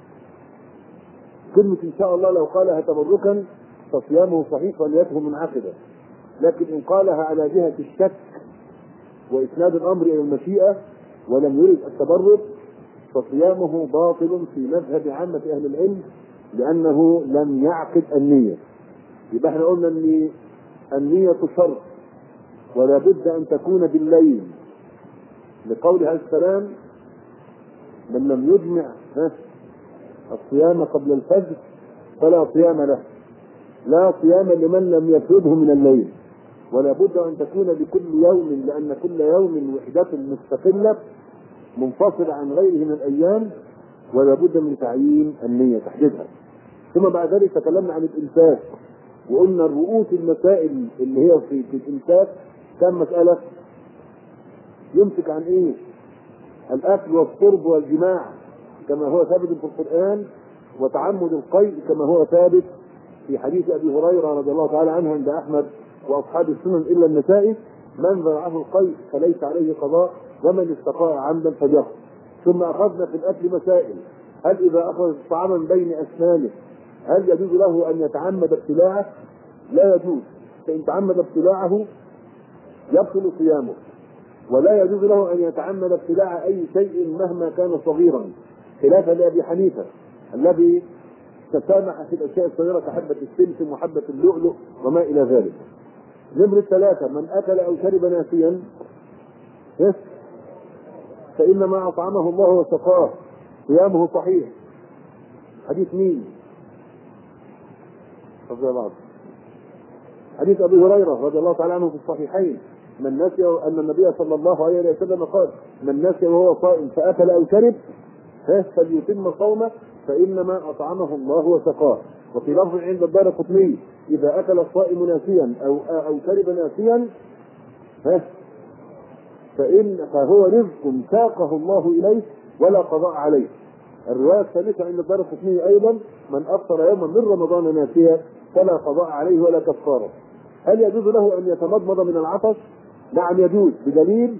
كلمة ان شاء الله لو قالها تبركا فصيامه صحيح ونيته منعقده، لكن ان قالها على جهة الشك واسناد الامر الى المشيئة ولم يرد التبرك فصيامه باطل في مذهب عامة اهل العلم، لانه لم يعقد النية. يبقى احنا قلنا ان النية شرط ولا بد ان تكون بالليل، لقول عليه السلام من لم يجمع الصيام قبل الفجر فلا صيام له. لا صيام لمن لم يفرده من الليل، ولا بد ان تكون بكل يوم، لان كل يوم وحدة مستقلة منفصلة عن غيره من الايام، ولا بد من تعيين النية تحديدها. ثم بعد ذلك تكلمنا عن الامساك، وقلنا الرؤوس المسائل اللي هي في, في الامساك كم مسألة؟ يمسك عن ايه؟ الاكل والشرب والجماع كما هو ثابت في القرآن، وتعمد القيء كما هو ثابت في حديث ابي هريرة رضي الله تعالى عنه عند احمد واصحاب السنن الا النسائي: من ذرعه القيء فليس عليه قضاء ومن استقاء عمدا فليقض. ثم اخذنا في الاكل مسائل: هل اذا اخذ طعاما بين اسنانه هل يجوز له أن يتعمد ابتلاعه؟ لا يجوز، فإن تعمد ابتلاعه يبطل صيامه، ولا يجوز له أن يتعمد ابتلاع أي شيء مهما كان صغيرا، خلافا لأبي حنيفة الذي تسامح في الأشياء الصغيرة كحبة السمسم وحبة اللؤلؤ وما إلى ذلك. نمرة ثلاثة: من أكل أو شرب ناسيا فإنما أطعمه الله وسقاه، صيامه صحيح. حديث مين؟ رضي الله عنه، حديث أبي هريرة رضي الله تعالى عنه في الصحيحين: من نسي أن النبي صلى الله عليه وسلم قال: من نسي وهو صائم فأكل أو شرب فليتم صومه فإنما أطعمه الله وسقاه. وفي لفظ عند الدارقطني: إذا أكل الصائم ناسيا أو أو شرب ناسيا فإن فهو رزق ساقه الله إليه ولا قضاء عليه. الرواية الثالثة عند الدارقطني أيضا: من أفطر يوما من رمضان ناسيا فلا قضاء عليه ولا كفارة. هل يجوز له أن يتمضمض من العطش؟ نعم يجوز، بدليل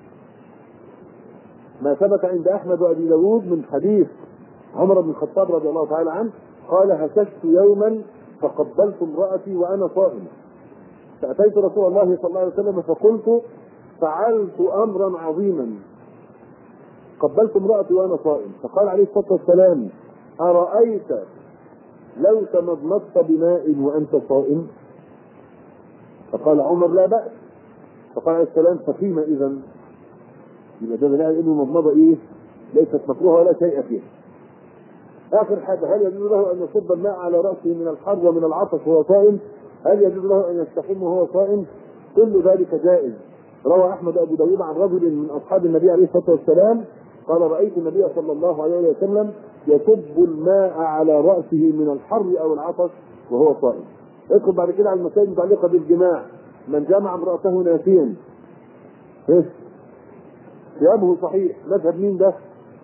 ما ثبت عند أحمد وأبي داود من حديث عمر بن الخطاب رضي الله تعالى عنه قال: هششت يوما فقبلت امرأتي وأنا صائم، فأتيت رسول الله صلى الله عليه وسلم فقلت: فعلت أمرا عظيما، قبلت امرأتي وأنا صائم. فقال عليه الصلاة والسلام: أرأيت لو تمضمضت بماء وأنت صائم؟ فقال عمر: لا بأس. فقال عليه السلام: ففيما إذا؟ يبقى ده دليل إنه المضمضة إيه؟ ليست مكروهة ولا شيء فيها. آخر حاجة: هل يجوز له أن يصب الماء على رأسه من الحر ومن العطش وهو صائم؟ هل يجوز له أن يستحم وهو صائم؟ كل ذلك جائز. روى أحمد أبو داود عن رجل من أصحاب النبي عليه الصلاة والسلام قال: رأيت النبي صلى الله عليه وسلم يصب الماء على رأسه من الحر أو العطش وهو صائم. ادخل بعد كده على المسائل المتعلقة بالجماع: من جمع امرأته ناسيا صيامه صحيح. مذهب مين ده؟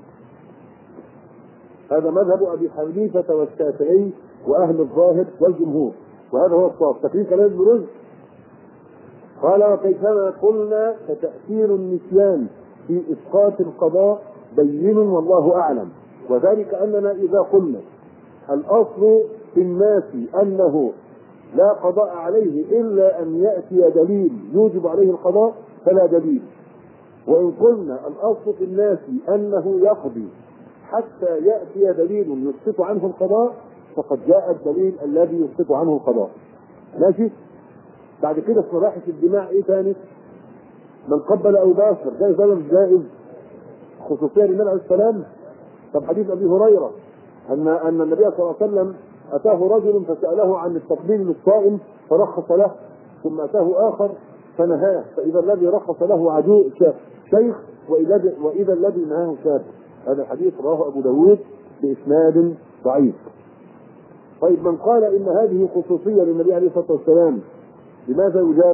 هذا مذهب أبي حنيفة والشافعي وأهل الظاهر والجمهور، وهذا هو الصواب. تكليف كلام ابن رشد قال: وكيفما قلنا فتأثير النسيان في إسقاط القضاء بين والله أعلم، وذلك أننا إذا قلنا الأصل في الناس أنه لا قضاء عليه إلا أن يأتي دليل يوجب عليه القضاء فلا دليل، وإن قلنا الأصل في الناس أنه يقضي حتى يأتي دليل يسقط عنه القضاء فقد جاء الدليل الذي يسقط عنه القضاء. ماشي؟ بعد كده في مباحث الجماع ايه تاني؟ من قبل او باشر جائز ولا مش جائز؟ خصوصيه للنبي عليه السلام. طب حديث ابي هريره ان ان النبي صلى الله عليه وسلم اتاه رجل فساله عن التقبيل للصائم فرخص له، ثم اتاه اخر فنهاه، فاذا الذي رخص له عدو شيخ واذا واذا الذي نهاه شاب. هذا الحديث رواه ابو داود باسناد ضعيف. طيب من قال ان هذه خصوصيه للنبي عليه الصلاه والسلام لماذا يجاب؟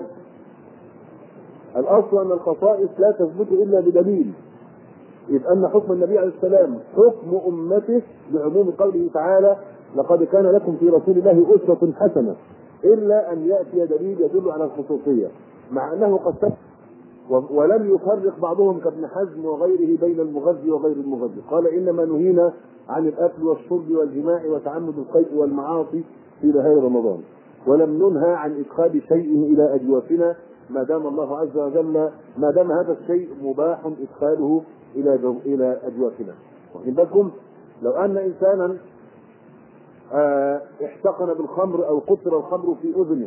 الاصل ان الخصائص لا تثبت الا بدليل، اذ ان حكم النبي عليه السلام حكم امته بعموم قوله تعالى: لقد كان لكم في رسول الله اسوة حسنة، الا ان ياتي دليل يدل على الخصوصية، مع انه قد ثبت ولم يفرق بعضهم كابن حزم وغيره بين المغذي وغير المغذي. قال: انما نهينا عن الاكل والشرب والجماع وتعمد القيء والمعاصي في نهار رمضان، ولم ننهى عن ادخال شيء الى اجوافنا ما دام الله عز وجل ما دام هذا الشيء مباح ادخاله الى الى اجوافنا. واخدين بالكم؟ لو ان انسانا اه احتقن بالخمر او قطر الخمر في اذنه،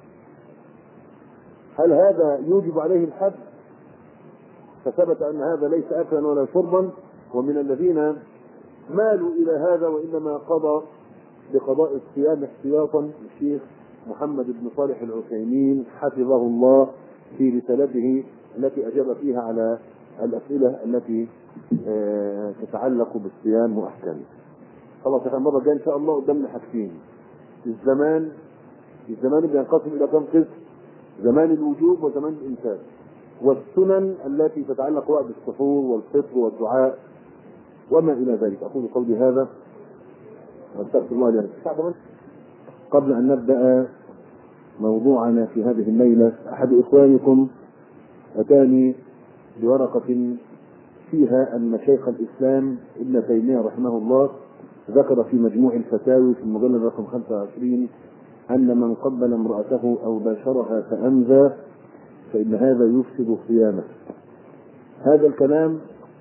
هل هذا يوجب عليه الحد؟ فثبت ان هذا ليس اكلا ولا شربا، ومن الذين مالوا الى هذا وانما قضى بقضاء الصيام احتياطا الشيخ محمد بن صالح العثيمين حفظه الله في رسالته التي اجاب فيها على الاسئله التي اه تتعلق بالصيام واحكامه. خلاص احنا المره الجايه ان شاء الله قدامنا حاجتين: الزمان الزمان بينقسم الى كم قسم؟ زمان الوجوب وزمان الامساك، والسنن التي تتعلق وقت السحور والفطر والدعاء وما الى ذلك. اقول قولي هذا واستغفر الله لي ولكم. قبل ان نبدا موضوعنا في هذه الليله، احد اخوانكم اتاني بورقه فيها ان شيخ الاسلام ابن تيميه رحمه الله ذكر في مجموع الفتاوي في المجلد رقم خمسة وعشرين أن من قبل امرأته أو باشرها فأنذى فإن هذا يفسد صيامه. هذا الكلام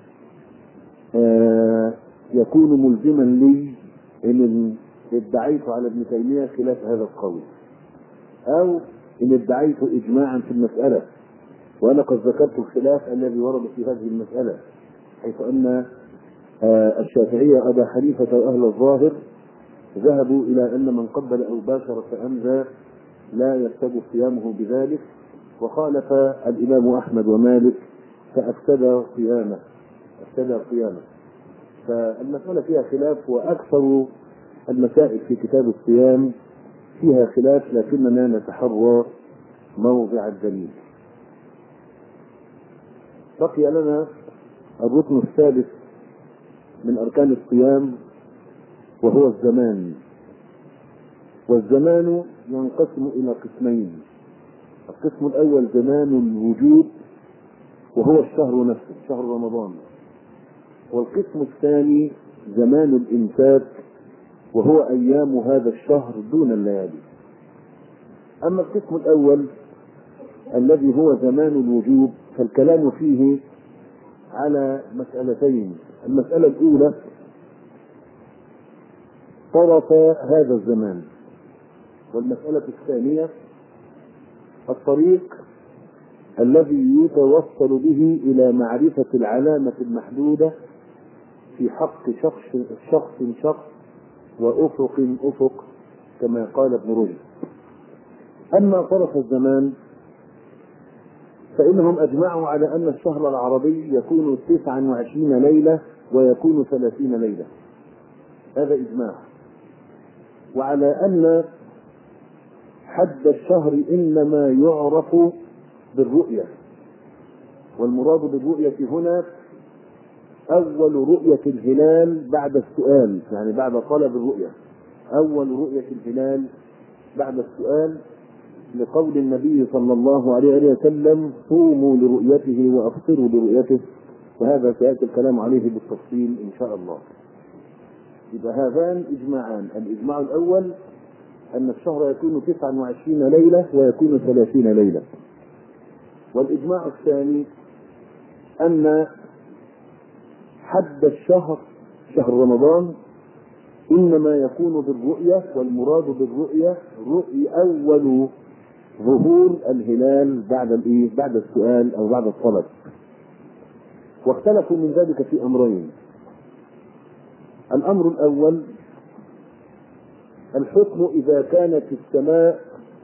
آه يكون ملزما لي إن ادعيت على ابن تيمية خلاف هذا القول، أو إن ادعيت إجماعا في المسألة، وأنا قد ذكرت الخلاف الذي ورد في هذه المسألة، حيث أن آه الشافعية أبا حنيفة وأهل الظاهر ذهبوا إلى أن من قبل أو باشر فأنذى لا يفسد صيامه بذلك، وخالف الإمام أحمد ومالك فأفسد صيامه أفسد صيامه. فالمسألة فيها خلاف، وأكثر المسائل في كتاب الصيام فيها خلاف، لكننا نتحرى موضع الدليل. بقي لنا الركن الثالث من أركان الصيام وهو الزمان. والزمان ينقسم إلى قسمين: القسم الأول زمان الوجود وهو الشهر نفسه، شهر رمضان، والقسم الثاني زمان الإمساك وهو أيام هذا الشهر دون الليالي. أما القسم الأول الذي هو زمان الوجود فالكلام فيه على مسألتين: المسألة الأولى طرف هذا الزمان، والمسألة الثانية الطريق الذي يتوصل به إلى معرفة العلامة المحدودة في حق شخص شخص شخص وأفق أفق كما قال ابن رشد. أما طرف الزمان فإنهم أجمعوا على أن الشهر العربي يكون تسعا وعشرين ليلة ويكون ثلاثين ليلة، هذا إجماع، وعلى أن حد الشهر إنما يعرف بالرؤية، والمراد بالرؤية هنا أول رؤية الهلال بعد السؤال، يعني بعد طلب الرؤية، أول رؤية الهلال بعد السؤال، لقول النبي صلى الله عليه وسلم: صوموا لرؤيته وأفطروا لرؤيته، وهذا سيأتي الكلام عليه بالتفصيل إن شاء الله. إذا هذان إجماعان: الإجماع الأول أن الشهر يكون تسعا وعشرين ليلة ويكون ثلاثين ليلة، والإجماع الثاني أن حد الشهر شهر رمضان إنما يكون بالرؤية، والمراد بالرؤية رؤية أول ظهور الهلال بعد الإيه؟ بعد السؤال أو بعد الطلب. واختلفوا من ذلك في أمرين: الأمر الأول الحكم إذا كانت السماء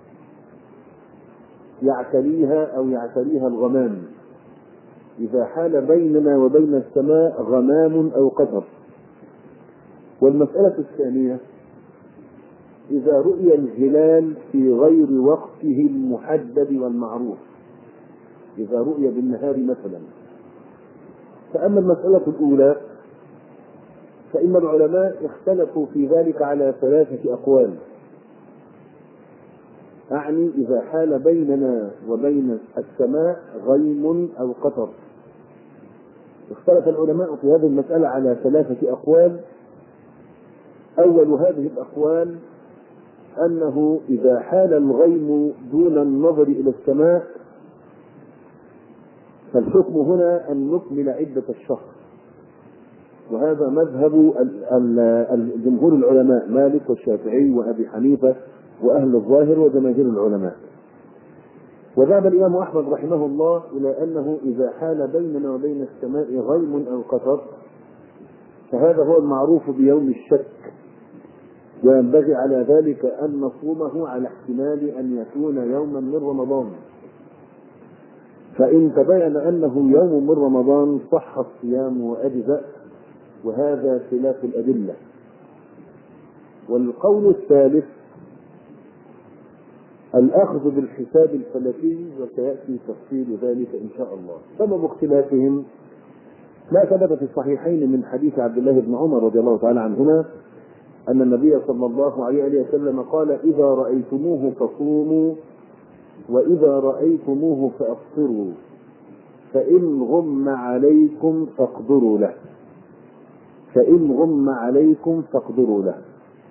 يعتليها أو يعتليها الغمام، إذا حال بيننا وبين السماء غمام أو قطر. والمسألة الثانية إذا رؤي الهلال في غير وقته المحدد والمعروف، إذا رؤي بالنهار مثلا. فأما المسألة الأولى فإن العلماء اختلفوا في ذلك على ثلاثة أقوال، أعني إذا حال بيننا وبين السماء غيم أو قطر. اختلف العلماء في هذه المسألة على ثلاثة أقوال. أول هذه الأقوال أنه إذا حال الغيم دون النظر إلى السماء فالحكم هنا أن نكمل عدة الشهر، وهذا مذهب جمهور العلماء مالك والشافعي وأبي حنيفة وأهل الظاهر وجماهير العلماء. وذهب الإمام أحمد رحمه الله إلى أنه إذا حال بيننا وبين السماء غيم أو قطر فهذا هو المعروف بيوم الشك، وينبغي على ذلك أن نصومه على احتمال أن يكون يوما من رمضان، فإن تبين أنه يوم من رمضان صح الصيام وأجزأ، وهذا خلاف الأدلة. والقول الثالث الأخذ بالحساب الفلكي، وسيأتي تفصيل ذلك إن شاء الله. سبب اختلافهم ما ثبت في الصحيحين من حديث عبد الله بن عمر رضي الله تعالى عنهما أن النبي صلى الله عليه وسلم قال: إذا رأيتموه فصوموا، وإذا رأيتموه فأفطروا، فإن غم عليكم فاقدروا له. فإن غم عليكم فاقدروا له.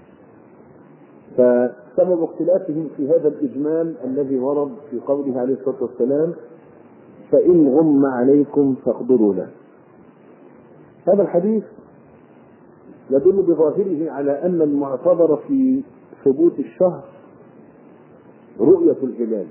فسبب اختلافهم في هذا الإجمال الذي ورد في قوله عليه الصلاة والسلام فإن غم عليكم فاقدروا له. هذا الحديث يدل بظاهره على أن المعتبر في ثبوت الشهر رؤية الهلال،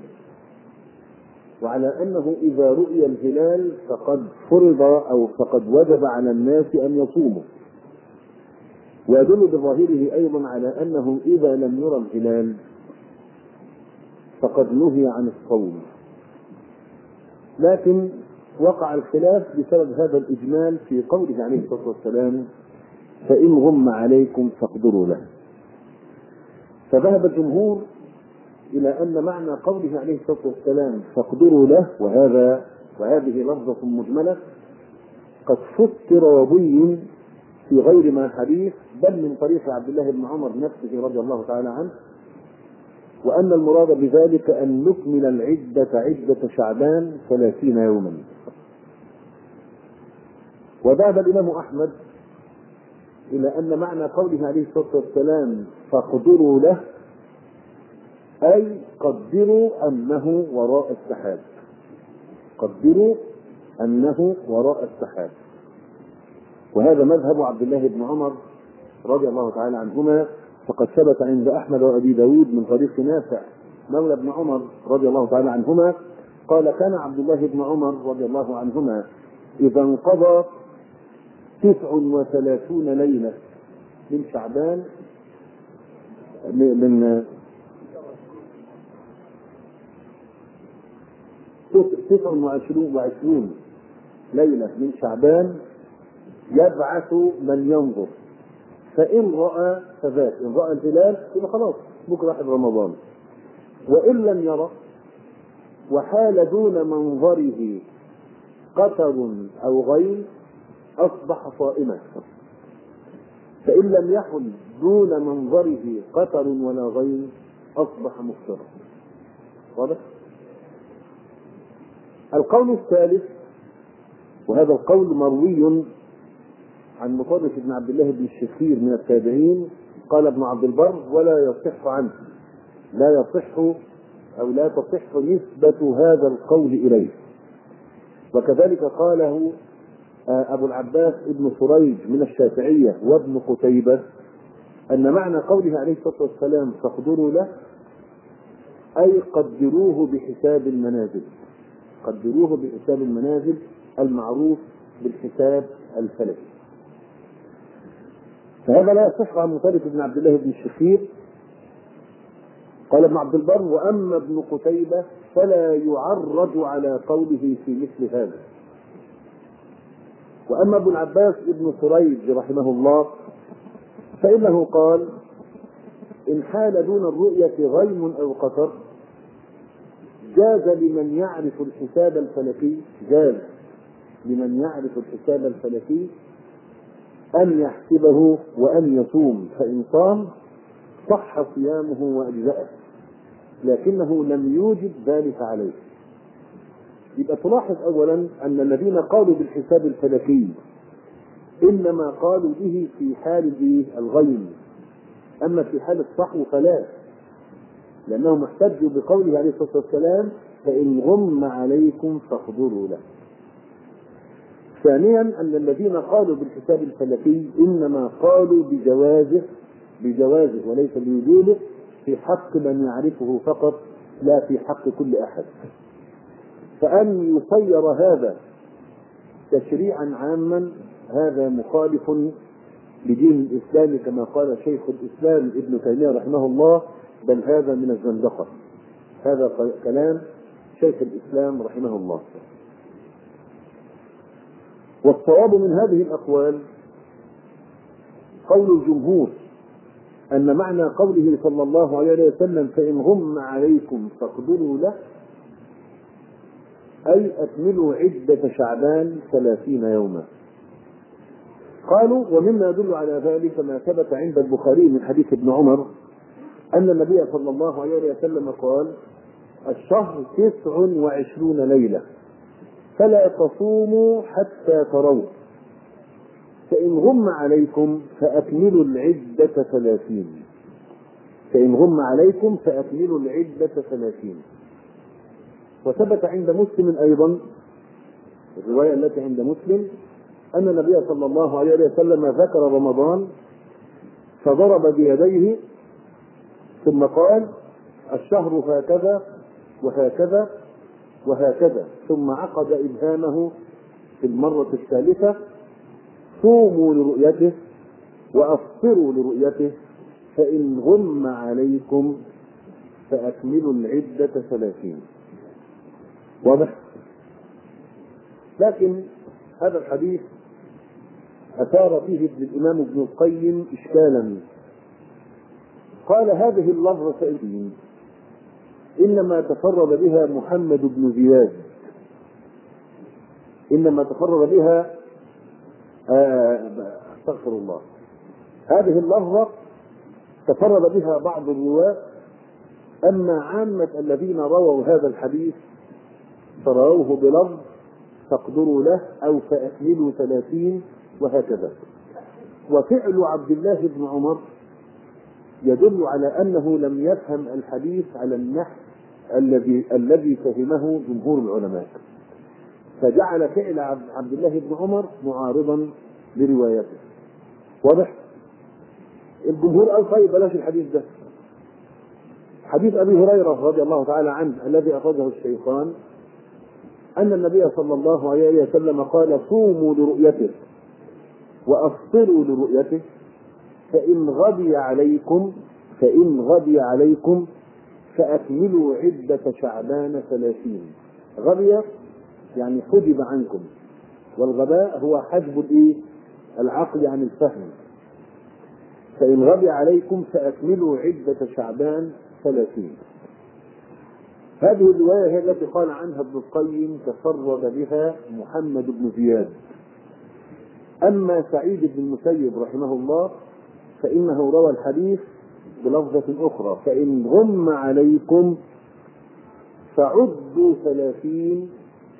وعلى أنه إذا رؤي الهلال فقد فرض أو فقد وجب على الناس أن يصوموا، ويدل بظاهره أيضا على أنه إذا لم يرى الهلال فقد نهي عن الصوم. لكن وقع الخلاف بسبب هذا الإجمال في قوله عليه الصلاة والسلام فإن غم عليكم فاقدروا له. فذهب الجمهور إلى أن معنى قوله عليه الصلاة والسلام فاقدروا له، وهذا وهذه لفظة مجملة قد فسر وبين في غير ما حديث بل من طريق عبد الله بن عمر نفسه رضي الله تعالى عنه، وأن المراد بذلك أن نكمل العدة عدة شعبان ثلاثين يوما. وذهب الإمام أحمد إلى أن معنى قوله عليه الصلاة والسلام فاقدروا له أي قدروا أنه وراء السحاب، قدروا أنه وراء السحاب. وهذا مذهب عبد الله بن عمر رضي الله تعالى عنهما، فقد ثبت عند أحمد وأبي داود من طريق نافع مولى ابن عمر رضي الله تعالى عنهما قال كان عبد الله بن عمر رضي الله عنهما إذا انقضى تسع وثلاثون ليلة من شعبان من تسع وعشرون ليلة من شعبان يبعث من ينظر، فإن رأى فذاك، إن رأى الهلال يبقى خلاص بكرة واحد رمضان، وإن لم يرى وحال دون منظره قطر أو غيم أصبح صائما، فإن لم يحل دون منظره قطر ولا غيم أصبح مفطرا. واضح؟ القول الثالث، وهذا القول مروي عن مطرف بن عبد الله بن الشخير من التابعين، قال ابن عبد البر ولا يصح عنه، لا يصح أو لا تصح نسبة هذا القول إليه. وكذلك قاله أبو العباس ابن سريج من الشافعية وابن قتيبة أن معنى قوله عليه الصلاة والسلام فاقدروا له أي قدروه بحساب المنازل، قدروه بحساب المنازل المعروف بالحساب الفلكي. فهذا لا يصح عن مطرف بن عبد الله بن الشخير. قال ابن عبد البر وأما ابن قتيبة فلا يعرج على قوله في مثل هذا. وأما ابو العباس ابن سريج رحمه الله فإنه قال إن حال دون الرؤية غيم أو قطر جاز لمن يعرف الحساب الفلكي جاز لمن يعرف الحساب الفلكي أن يحسبه وأن يصوم، فإن صام صح صيامه وأجزأه، لكنه لم يوجب ذلك عليه. يبقى تلاحظ أولا أن الذين قالوا بالحساب الفلكي إنما قالوا به في حال الغيم، أما في حال الصحو فلا، لأنهم احتجوا بقوله عليه الصلاة والسلام فإن غم عليكم فاقدروا له. ثانيا أن الذين قالوا بالحساب الفلكي إنما قالوا بجوازه بجوازه وليس بوجوبه في حق من يعرفه فقط لا في حق كل أحد. فأن يصير هذا تشريعا عاما هذا مخالف لدين الإسلام كما قال شيخ الإسلام ابن تيمية رحمه الله، بل هذا من الزندقة. هذا كلام شيخ الإسلام رحمه الله. والصواب من هذه الأقوال قول الجمهور أن معنى قوله صلى الله عليه وسلم فإن غم عليكم فاقدروا له أي أكملوا عدة شعبان ثلاثين يوما. قالوا ومما يدل على ذلك ما ثبت عند البخاري من حديث ابن عمر أن النبي صلى الله عليه وسلم قال الشهر تسع وعشرون ليلة فلا تصوموا حتى تروا، فإن غم عليكم فأكملوا العدة ثلاثين. فإن غم عليكم فأكملوا العدة ثلاثين. وثبت عند مسلم أيضا الرواية التي عند مسلم أن النبي صلى الله عليه وسلم ذكر رمضان فضرب بيديه ثم قال: الشهر هكذا وهكذا وهكذا، ثم عقد إبهامه في المرة الثالثة: صوموا لرؤيته وأفطروا لرؤيته، فإن غم عليكم فأكملوا العدة ثلاثين. واضح؟ لكن هذا الحديث أثار فيه الإمام ابن القيم إشكالا. قال: هذه اللفظة فإن إنما تفرد بها محمد بن زياد، إنما تفرد بها أستغفر الله هذه اللفظة تفرد بها بعض الرواة، أما عامة الذين رووا هذا الحديث فرووه بلفظ فاقدروا له أو فأكملوا ثلاثين وهكذا. وفعل عبد الله بن عمر يدل على أنه لم يفهم الحديث على النحو الذي الذي فهمه جمهور العلماء، فجعل فعل عبد الله بن عمر معارضا لروايته. واضح؟ الجمهور قال: طيب بلاش الحديث ده. حديث أبي هريرة رضي الله تعالى عنه الذي أخرجه الشيخان أن النبي صلى الله عليه وسلم قال: صوموا لرؤيته وأفطروا لرؤيته، فإن غبي عليكم فإن غبي عليكم فأكملوا عدة شعبان ثلاثين. غبي يعني حجب عنكم، والغباء هو حجب الإيه؟ العقل عن الفهم. فإن غبي عليكم فأكملوا عدة شعبان ثلاثين. هذه الرواية هي التي قال عنها ابن القيم تفرد بها محمد بن زياد. أما سعيد بن المسيب رحمه الله فإنه روى الحديث بلفظة أخرى: فإن غم عليكم فعدوا ثلاثين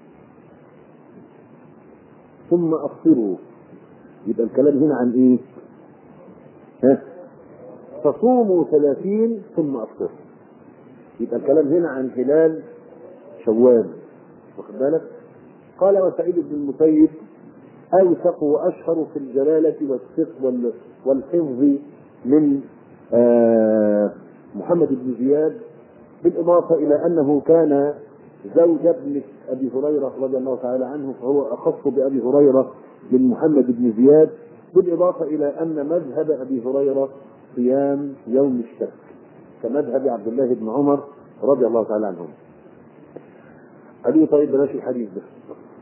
ثم أفطروا. يبقى الكلام هنا عن إيه؟ ها؟ فصوموا ثلاثين ثم أفطروا. يبقى الكلام هنا عن هلال شوال. واخد بالك؟ قال: وسعيد بن المسيب أوثق وأشهر في الجلالة والصدق والحفظ من آه محمد بن زياد، بالإضافة إلى أنه كان زوج ابن أبي هريرة رضي الله تعالى عنه، فهو أخص بأبي هريرة من محمد بن زياد، بالإضافة إلى أن مذهب أبي هريرة صيام يوم الشك كمذهب عبد الله بن عمر رضي الله تعالى عنهم. قالوا: طيب بلاش الحديث ده.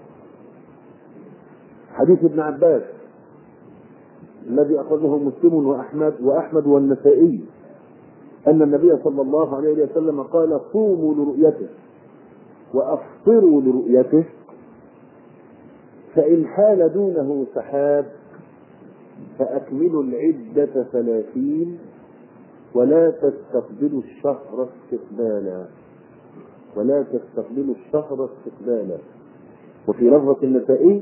حديث ابن عباس الذي أخرجه مسلم وأحمد وأحمد والنسائي أن النبي صلى الله عليه وسلم قال: صوموا لرؤيته وأفطروا لرؤيته، فإن حال دونه سحاب فأكملوا العدة ثلاثين ولا تستقبلوا الشهر استقبالا ولا تستقبلوا الشهر استقبالا. وفي لفظة النسائي: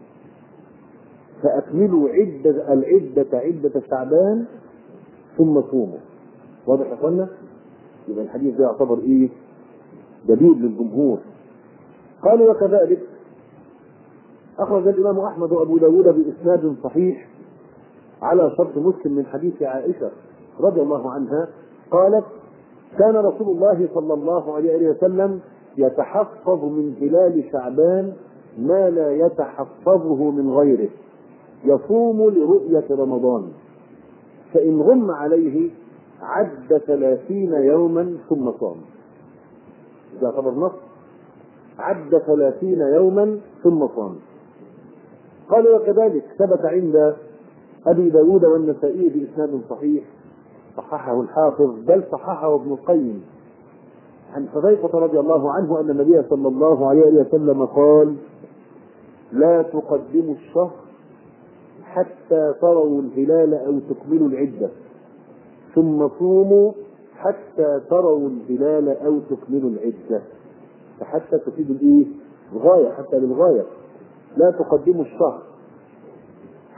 فأكملوا عدة العدة عدة شعبان ثم صوموا. واضح يا اخوانا؟ يبقى الحديث ده يعتبر ايه؟ دليل للجمهور. قالوا: وكذلك أخرج الإمام أحمد وأبو داود بإسناد صحيح على شرط مسلم من حديث عائشة رضي الله عنها قالت: كان رسول الله صلى الله عليه وسلم يتحفظ من هلال شعبان ما لا يتحفظه من غيره، يصوم لرؤية رمضان، فإن غم عليه عد ثلاثين يوما ثم صام. إذا يعتبر نص: عد ثلاثين يوما ثم صام. قال: وكذلك ثبت عند أبي داود والنسائي بإسناد صحيح صححه الحافظ بل صححه ابن القيم عن حذيفة رضي الله عنه أن النبي صلى الله عليه وسلم قال: لا تقدموا الشهر حتى تروا الهلال أو تكملوا العدة، ثم صوموا حتى تروا الهلال أو تكملوا العدة. فحتى تفيد الإيه؟ الغاية، حتى للغاية. لا تقدموا الشهر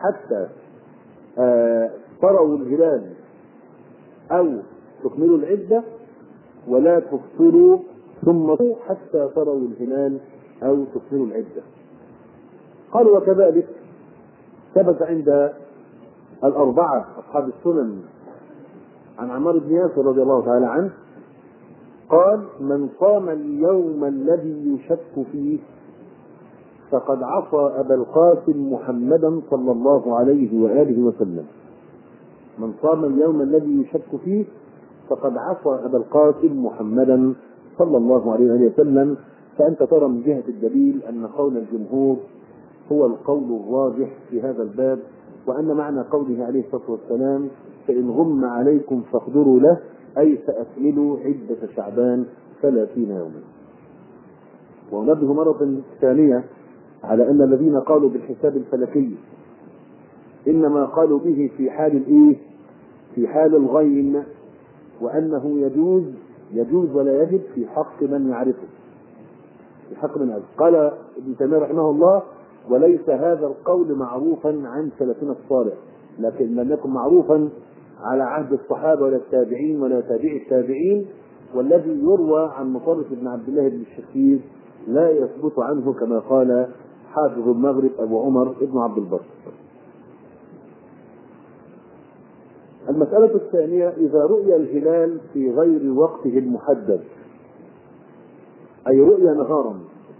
حتى آه تروا الهلال أو تكملوا العدة، ولا تفطروا ثم حتى تروا الهلال أو تكملوا العدة. قالوا وكذلك ثبت عند الأربعة أصحاب السنن عن عمار بن ياسر رضي الله تعالى عنه قال: من صام اليوم الذي يشك فيه فقد عصى أبا القاسم محمدا صلى الله عليه وآله وسلم. من صام اليوم الذي يشك فيه فقد عصى أبا القاسم محمدا صلى الله عليه وآله وسلم. فأنت ترى من جهة الدليل أن قول الجمهور هو القول الراجح في هذا الباب، وأن معنى قوله عليه الصلاة والسلام: فإن غم عليكم فاقدروا له، أي فأكملوا عدة شعبان ثلاثين يوما. ونبه مرة ثانية على أن الذين قالوا بالحساب الفلكي إنما قالوا به في حال الإيه؟ في حال الغيم، وأنه يجوز يجوز ولا يجب في حق من يعرفه، في حق من يعرفه. قال ابن تيمية رحمه الله: وليس هذا القول معروفا عن سلفنا الصالح، لكن لم يكن معروفا على عهد الصحابة ولا التابعين ولا تابعي التابعين، والذي يروى عن مطرف بن عبد الله بن الشخير لا يثبت عنه كما قال حافظ المغرب أبو عمر ابن عبد البر. المسألة الثانية: إذا رؤي الهلال في غير وقته المحدد، أي رؤي نهارا،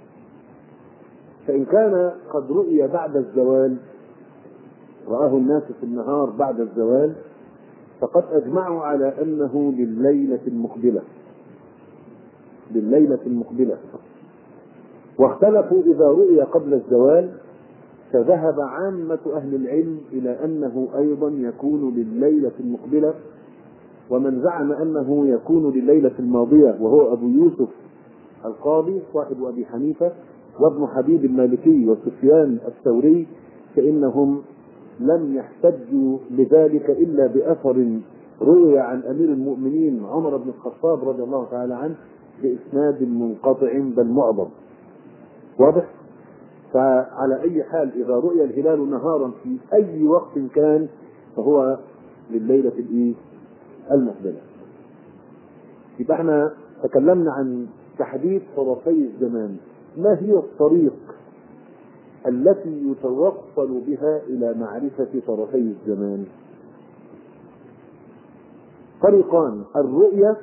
فإن كان قد رؤي بعد الزوال، رآه الناس في النهار بعد الزوال، فقد أجمعوا على أنه لليلة المقبلة لليلة المقبلة واختلفوا إذا رؤي قبل الزوال، فذهب عامة أهل العلم إلى أنه أيضا يكون لليلة المقبلة، ومن زعم أنه يكون لليلة الماضية وهو أبو يوسف القاضي صاحب أبي حنيفة وابن حبيب المالكي وسفيان الثوري، فإنهم لم يحتجوا لذلك إلا بأثر روي عن أمير المؤمنين عمر بن الخطاب رضي الله تعالى عنه بإسناد منقطع بل معظم. واضح؟ فعلى أي حال إذا رؤي الهلال نهارا في أي وقت كان فهو لليلة الإيه؟ المقبلة. يبقى احنا تكلمنا عن تحديد طرفي الزمان. ما هي الطريق التي يتوصل بها إلى معرفة طرفي الزمان؟ طريقان: الرؤية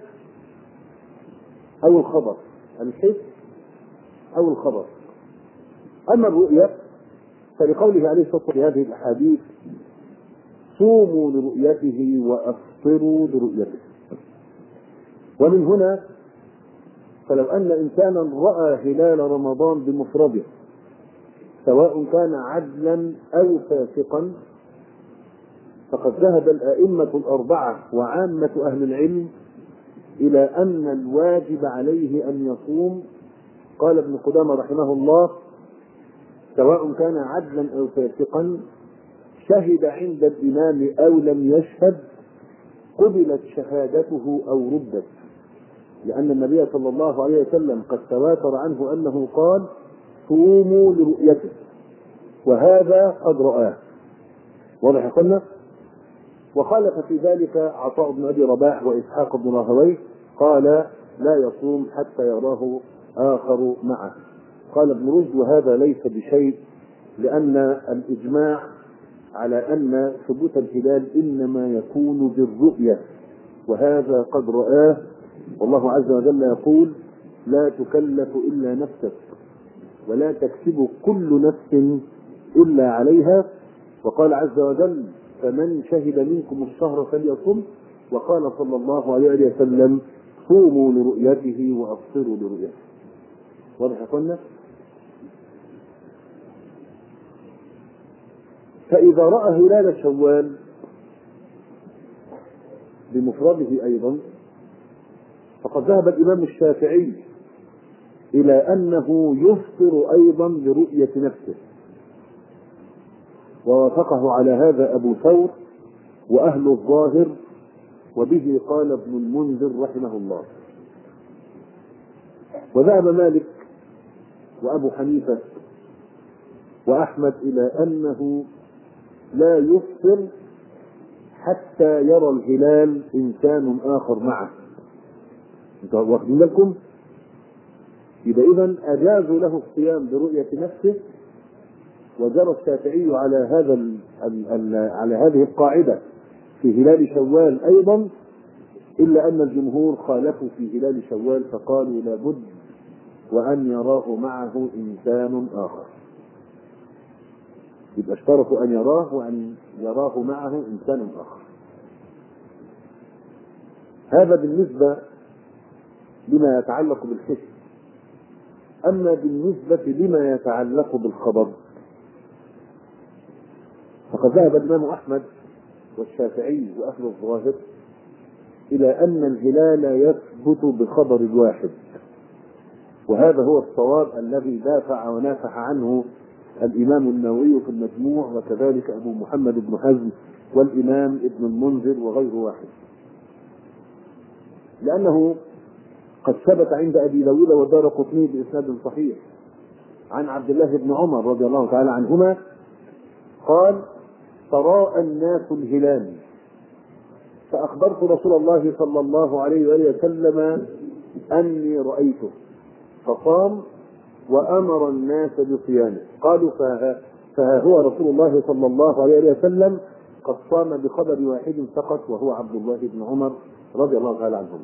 أو الخبر، الحس أو الخبر. أما الرؤية فلقوله عليه الصلاة والسلام في هذه الأحاديث: صوموا لرؤيته وأفطروا لرؤيته. ومن هنا فلو أن إنسانا رأى هلال رمضان بمفرده سواء كان عدلا أو فاسقا، فقد ذهب الأئمة الأربعة وعامة أهل العلم إلى أن الواجب عليه أن يصوم. قال ابن قدامة رحمه الله: سواء كان عدلا أو فاسقا شهد عند الإمام أو لم يشهد قبلت شهادته أو ردت، لأن النبي صلى الله عليه وسلم قد تواتر عنه أنه قال: صوموا لرؤيته، وهذا قد رآه. واضح قلنا؟ وخالف في ذلك عطاء بن أبي رباح وإسحاق بن راهويه، قال: لا يصوم حتى يراه آخر معه. قال ابن رشد: وهذا ليس بشيء، لأن الإجماع على أن ثبوت الهلال إنما يكون بالرؤية، وهذا قد رآه. والله عز وجل يقول: لا تكلف إلا نفسك ولا تكسب كل نفس إلا عليها. وقال عز وجل: فمن شهد منكم الشهر فليصم. وقال صلى الله عليه وسلم: صوموا لرؤيته وأفطروا لرؤيته. واضح قلنا؟ فإذا رأى هلال شوال بمفرده أيضا، فقد ذهب الإمام الشافعي إلى أنه يفطر أيضا لرؤية نفسه، ووافقه على هذا أبو ثور وأهل الظاهر، وبه قال ابن المنذر رحمه الله. وذهب مالك وأبو حنيفة وأحمد إلى أنه لا يفطر حتى يرى الهلال إنسان آخر معه. انتوا واخدين بالكم؟ يبقى إذن أجازوا له الصيام برؤية نفسه، وجرى الشافعي على هذا ال ال ال على هذه القاعدة في هلال شوال أيضا، إلا أن الجمهور خالفوا في هلال شوال فقالوا لابد وأن يراه معه إنسان آخر. يبقى اشترطوا أن يراه وأن يراه معه إنسان آخر. هذا بالنسبة لما يتعلق بالحس. أما بالنسبة لما يتعلق بالخبر فقد ذهب الإمام أحمد والشافعي وأهل الظاهر إلى أن الهلال يثبت بخبر الواحد، وهذا هو الصواب الذي دافع ونافح عنه الإمام النووي في المجموع، وكذلك أبو محمد بن حزم والإمام ابن المنذر وغير واحد، لأنه قد ثبت عند أبي داود والدارقطني بإسناد صحيح عن عبد الله بن عمر رضي الله تعالى عنهما قال: تراءى الناس الهلال فأخبرت رسول الله صلى الله عليه وآله وسلم أني رأيته، فصام وأمر الناس بصيامه. قالوا: فها هو رسول الله صلى الله عليه وسلم قد صام بخبر واحد فقط وهو عبد الله بن عمر رضي الله تعالى عنهم.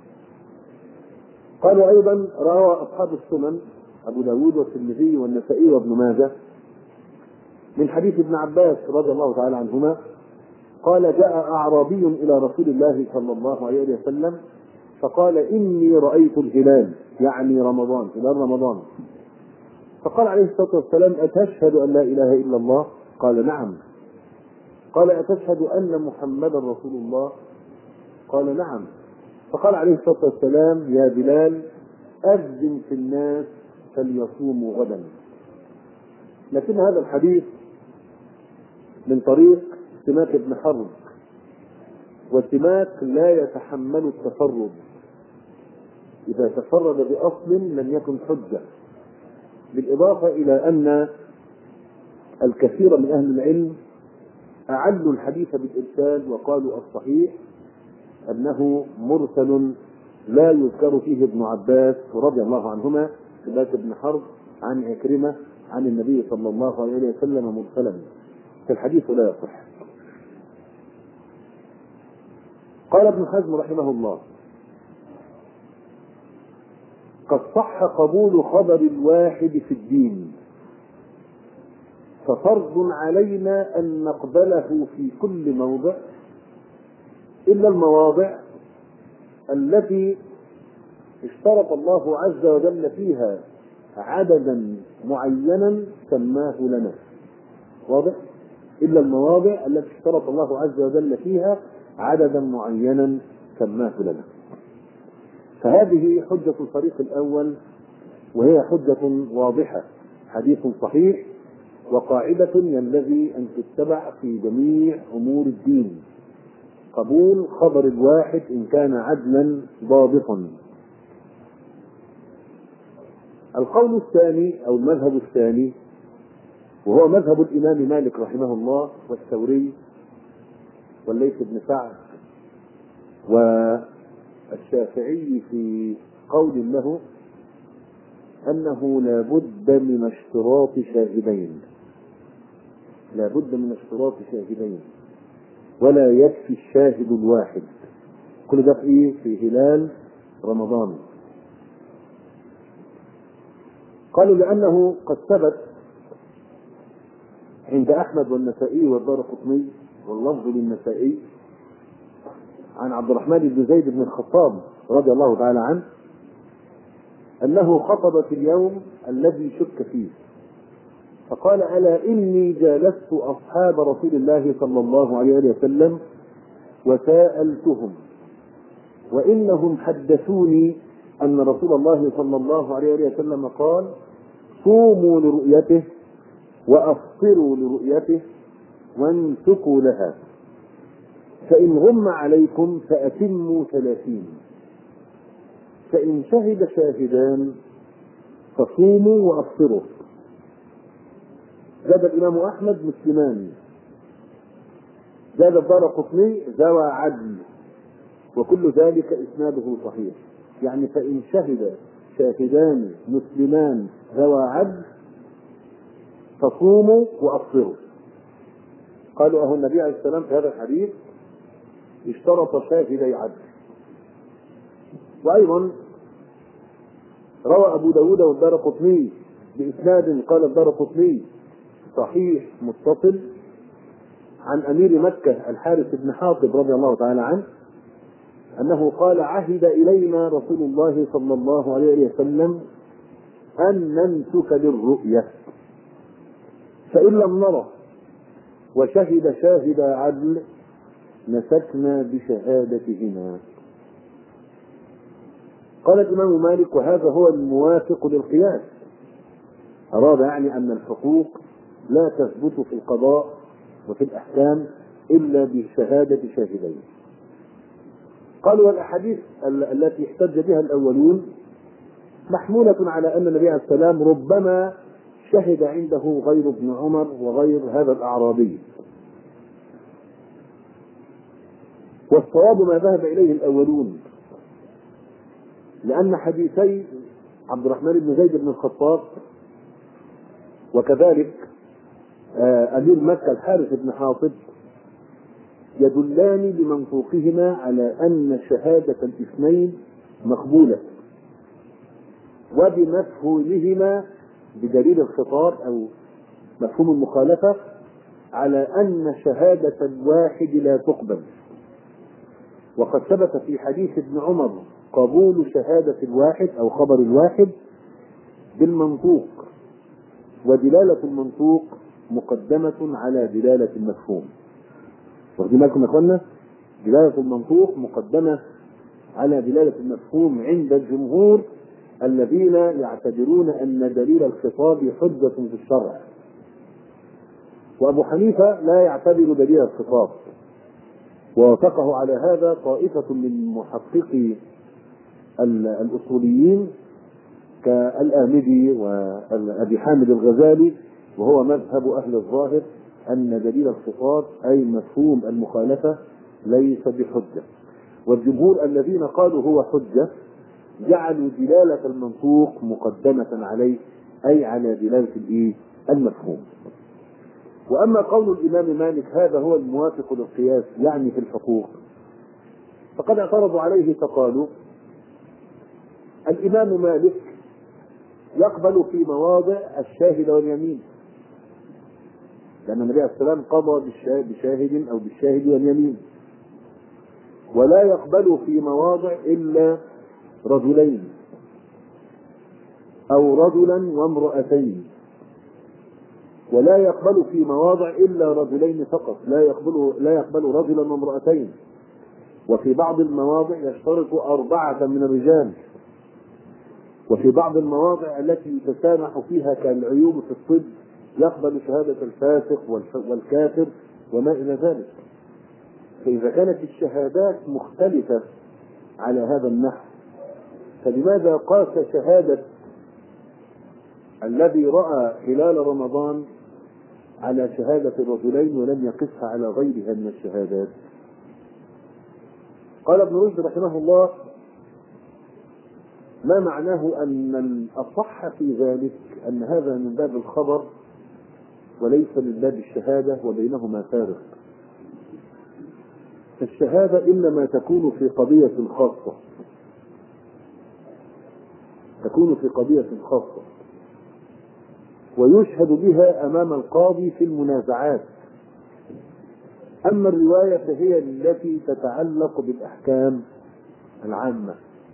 قالوا أيضا: روى أصحاب السنن أبو داود والترمذي والنسائي وابن ماجه من حديث ابن عباس رضي الله تعالى عنهما قال: جاء أعرابي إلى رسول الله صلى الله عليه وسلم فقال: إني رأيت الهلال، يعني رمضان، هلال رمضان. فقال عليه الصلاة والسلام: أتشهد أن لا إله إلا الله؟ قال: نعم. قال: أتشهد أن محمدا رسول الله؟ قال: نعم. فقال عليه الصلاة والسلام: يا بلال أذن في الناس فليصوموا غدا. لكن هذا الحديث من طريق سماك بن حرب، وسماك لا يتحمل التفرد، إذا تفرد بأصل لم يكن حجة، بالإضافة إلى أن الكثير من أهل العلم أعلوا الحديث بالإرسال وقالوا الصحيح أنه مرسل لا يذكر فيه ابن عباس رضي الله عنهما سماك بن حرب عن عكرمة عن النبي صلى الله عليه وسلم مرسلا، فالحديث لا يصح. قال ابن حزم رحمه الله: قد صح قبول خبر الواحد في الدين، ففرض علينا أن نقبله في كل موضع إلا المواضع التي اشترط الله عز وجل فيها عددا معينا سماه لنا. واضح؟ إلا المواضع التي اشترط الله عز وجل فيها عددا معينا سماه لنا. فهذه حجة الفريق الأول، وهي حجة واضحة، حديث صحيح، وقاعدة ينبغي أن تتبع في جميع أمور الدين: قبول خبر الواحد إن كان عدلا ضابطا. القول الثاني أو المذهب الثاني، وهو مذهب الإمام مالك رحمه الله والثوري والليث بن سعد والشافعي في قول له أنه لا بد من اشتراط شاهدين، لا بد من اشتراط شاهدين ولا يكفي الشاهد الواحد. كل ده في في هلال رمضان. قالوا لأنه قد ثبت عند أحمد والنسائي والدارقطني واللفظ للنسائي عن عبد الرحمن بن زيد بن الخطاب رضي الله تعالى عنه أنه خطب في اليوم الذي شك فيه فقال: ألا إني جالست أصحاب رسول الله صلى الله عليه وسلم وسألتهم وإنهم حدثوني أن رسول الله صلى الله عليه وسلم قال: صوموا لرؤيته وأفطروا لرؤيته وانسكوا لها، فإن غم عليكم فأتموا ثلاثين، فإن شهد شاهدان فصوموا وأفطروا. زاد الإمام أحمد: مسلمان زاد الدارقطني ذوى عدل، وكل ذلك إسناده صحيح. يعني فإن شهد شاهدان مسلمان ذوى عدل فصوموا وأفطروا. قالوا أهو النبي عليه السلام في هذا الحديث اشترط شاهدي عدل. وأيضا روى أبو داود والدارقطني بإسناد قال الدارقطني صحيح متصل عن أمير مكة الحارث بن حاطب رضي الله تعالى عنه أنه قال عهد إلينا رسول الله صلى الله عليه وسلم أن نمسك للرؤية، فإن لم نره وشهد شاهد عدل مسكنا بشهادتهما. قال الإمام مالك وهذا هو الموافق للقياس، أراد يعني أن الحقوق لا تثبت في القضاء وفي الأحكام إلا بشهادة شاهدين. قالوا والأحاديث التي احتج بها الأولون محمولة على أن النبي عليه السلام ربما شهد عنده غير ابن عمر وغير هذا الأعرابي، والصواب ما ذهب إليه الأولون، لأن حديثي عبد الرحمن بن زيد بن الخطاب وكذلك أمير مكة الحارث بن حاطب يدلان بمنطوقهما على أن شهادة الاثنين مقبولة، وبمفهومهما بدليل الخطاب أو مفهوم المخالفة على أن شهادة الواحد لا تقبل. وقد ثبت في حديث ابن عمر قبول شهادة الواحد أو خبر الواحد بالمنطوق، ودلالة المنطوق مقدمة على دلالة المفهوم. واخدين بالكم يا اخوانا؟ دلالة المنطوق مقدمة على دلالة المفهوم عند الجمهور الذين يعتبرون أن دليل الخطاب حجة في الشرع، وأبو حنيفة لا يعتبر دليل الخطاب، ووافقه على هذا طائفة من محققي الأصوليين كالآمدي وأبي حامد الغزالي، وهو مذهب أهل الظاهر أن دليل الخطاب أي مفهوم المخالفة ليس بحجة. والجمهور الذين قالوا هو حجة جعلوا دلالة المنطوق مقدمة عليه أي على دلالة المفهوم. وأما قول الإمام مالك هذا هو الموافق للقياس يعني في الحقوق، فقد اعترضوا عليه فقالوا الإمام مالك يقبل في مواضع الشاهد واليمين، لأن النبي عليه السلام قضى بشاهد أو بالشاهد واليمين، ولا يقبل في مواضع إلا رجلين أو رجلا وامرأتين، ولا يقبل في مواضع إلا رجلين فقط، لا يقبل لا يقبل رجلا وامرأتين، وفي بعض المواضع يشترط أربعة من الرجال، وفي بعض المواضع التي يتسامح فيها كالعيوب في الطب يقبل شهادة الفاسق والكافر وما إلى ذلك. فإذا كانت الشهادات مختلفة على هذا النحو فلماذا قاس شهادة الذي رأى خلال رمضان على شهادة الرجلين ولم يقسها على غيرها من الشهادات؟ قال ابن رشد رحمه الله ما معناه أن الأصح في ذلك أن هذا من باب الخبر وليس من باب الشهادة وبينهما فارق. فالشهادة إنما تكون في قضية خاصة، تكون في قضية خاصة ويشهد بها أمام القاضي في المنازعات. أما الرواية فهي التي تتعلق بالأحكام العامة.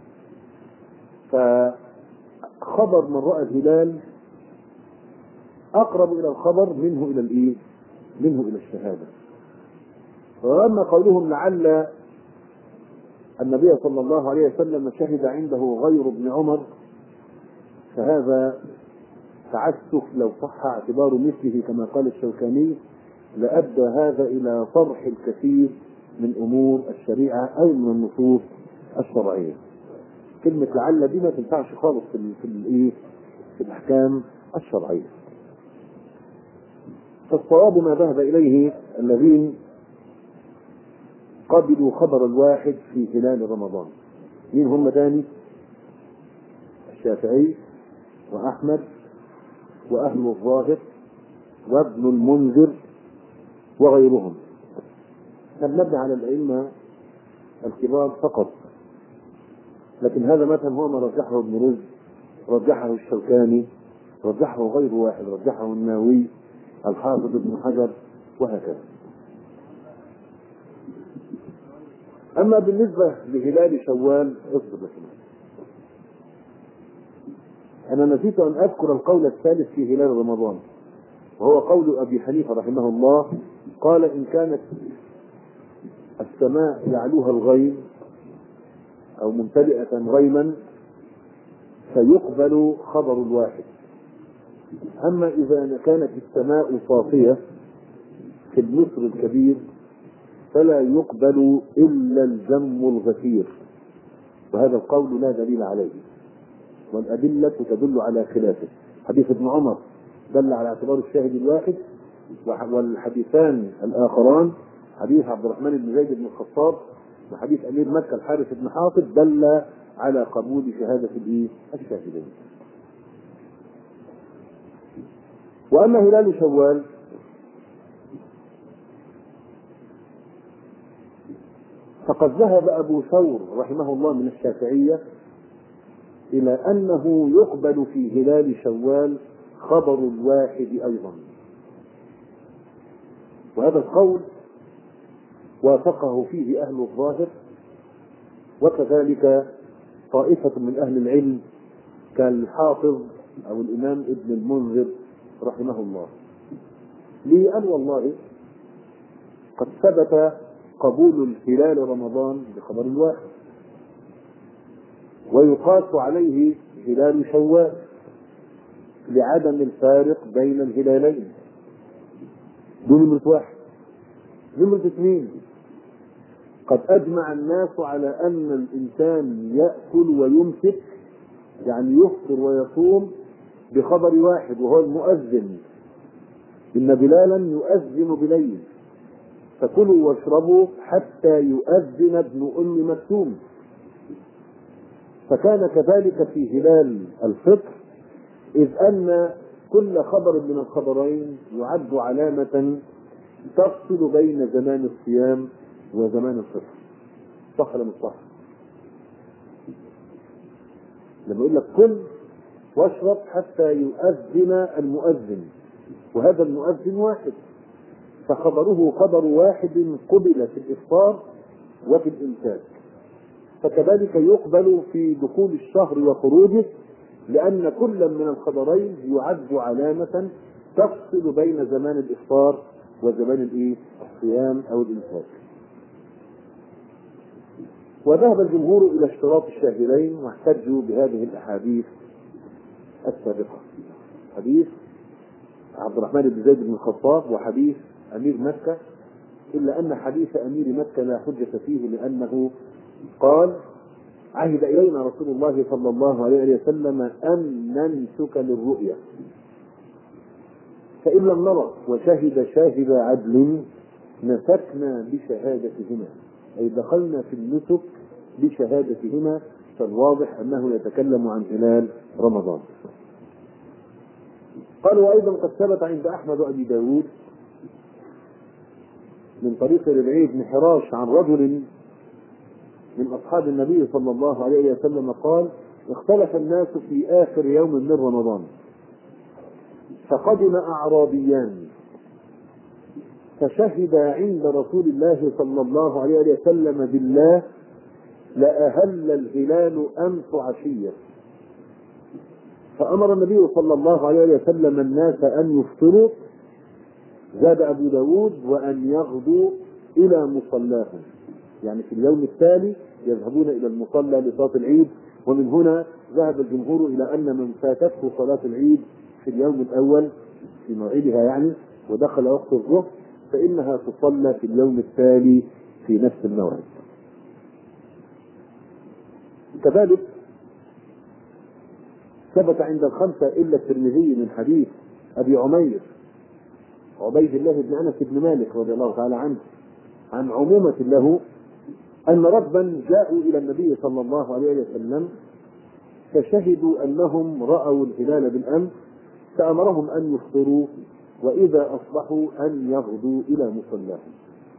فخبر من رأى الهلال أقرب إلى الخبر منه إلى الإيه؟ منه إلى الشهادة. وأما قولهم لعل النبي صلى الله عليه وسلم شهد عنده غير ابن عمر فهذا تعسف، لو صح اعتبار مثله كما قال الشوكاني لأدى هذا إلى طرح الكثير من أمور الشريعة أو من النصوص الشرعية. كلمة لعل دي ما تنفعش خالص في في الإيه؟ في الأحكام الشرعية. فالصواب ما ذهب إليه الذين قبلوا خبر الواحد في هلال رمضان. مين هم تاني؟ الشافعي وأحمد وأهل الظاهر وابن المنذر وغيرهم. نبني على الأئمة الكبار فقط، لكن هذا مثلا هو ما رجحه ابن رشد، رجحه الشوكاني، رجحه غير واحد، رجحه النووي، الحافظ ابن حجر، وهكذا. أما بالنسبة لهلال شوال، اصبر لكم، أنا نسيت أن أذكر القول الثالث في هلال رمضان، وهو قول أبي حنيفة رحمه الله، قال إن كانت السماء يعلوها الغيم أو ممتلئة غيما فيقبل خبر الواحد، أما إذا كانت السماء صافية في المصر الكبير فلا يقبل إلا الجم الغفير، وهذا القول لا دليل عليه، والأدلة تدل على خلافه. حديث ابن عمر دل على اعتبار الشاهد الواحد، والحديثان الآخران حديث عبد الرحمن بن زيد بن الخطاب وحديث أمير مكة الحارث بن حاطب دل على قبول شهادة الشاهدين. وأما هلال شوال فقد ذهب أبو ثور رحمه الله من الشافعية إلى أنه يقبل في هلال شوال خبر الواحد أيضا، وهذا القول وافقه فيه أهل الظاهر، وكذلك طائفة من أهل العلم كالحافظ أو الإمام ابن المنذر رحمه الله. لأن والله قد ثبت قبول الهلال رمضان بخبر الواحد، ويقاس عليه هلال شوال لعدم الفارق بين الهلالين. دون نمرة واحد. نمرة اثنين، قد أجمع الناس على أن الإنسان يأكل ويمسك، يعني يفطر ويصوم بخبر واحد، وهو المؤذن، إن بلالا يؤذن بليل فكلوا واشربوا حتى يؤذن ابن أم مكتوم. فكان كذلك في هلال الفطر، إذ أن كل خبر من الخبرين يعد علامة تفصل بين زمان الصيام وزمان الفطر. صح ولا مش صح؟ لما يقول لك كل واشرب حتى يؤذن المؤذن، وهذا المؤذن واحد، فخبره خبر واحد قبل في الإفطار وفي الإمساك. فكذلك يقبل في دخول الشهر وخروجه، لأن كل من الخبرين يعد علامة تفصل بين زمان الإفطار وزمان الإيه؟ الصيام أو الإمساك. وذهب الجمهور إلى اشتراط الشاهدين واحتجوا بهذه الأحاديث السابقة، حديث عبد الرحمن بن زيد بن الخطاب وحديث أمير مكة، إلا أن حديث أمير مكة لا حجة فيه، لأنه قال عهد إلينا رسول الله صلى الله عليه وسلم أن ننسك للرؤيا، فإن لم نرى وشهد شاهد عدل نسكنا بشهادتهما، أي دخلنا في النسك بشهادتهما. فالواضح أنه يتكلم عن هلال رمضان. قال وأيضا قد ثبت عند أحمد وأبي داود من طريق ربعي بن حراش عن رجل من أصحاب النبي صلى الله عليه وسلم قال اختلف الناس في آخر يوم من رمضان، فقدم أعرابيان فشهد عند رسول الله صلى الله عليه وسلم بالله لأهل الهلال أمس عشية، فأمر النبي صلى الله عليه وسلم الناس أن يفطروا، زاد أبو داود وأن يغدوا إلى مصلاهم، يعني في اليوم التالي يذهبون إلى المصلى لصلاة العيد. ومن هنا ذهب الجمهور إلى أن من فاتته صلاة العيد في اليوم الأول في موعدها يعني ودخل وقت الظهر فإنها تصلى في اليوم التالي في نفس الموعد. كذلك ثبت عند الخمسة إلا الترمذي من حديث أبي عمير عبيد الله بن أنس بن مالك رضي الله تعالى عنه عن عمومة له أن ربا جاءوا إلى النبي صلى الله عليه وسلم فشهدوا أنهم رأوا الهلال بالأمس، فأمرهم أن يفطروا وإذا أصبحوا أن يغدوا إلى مصلاهم.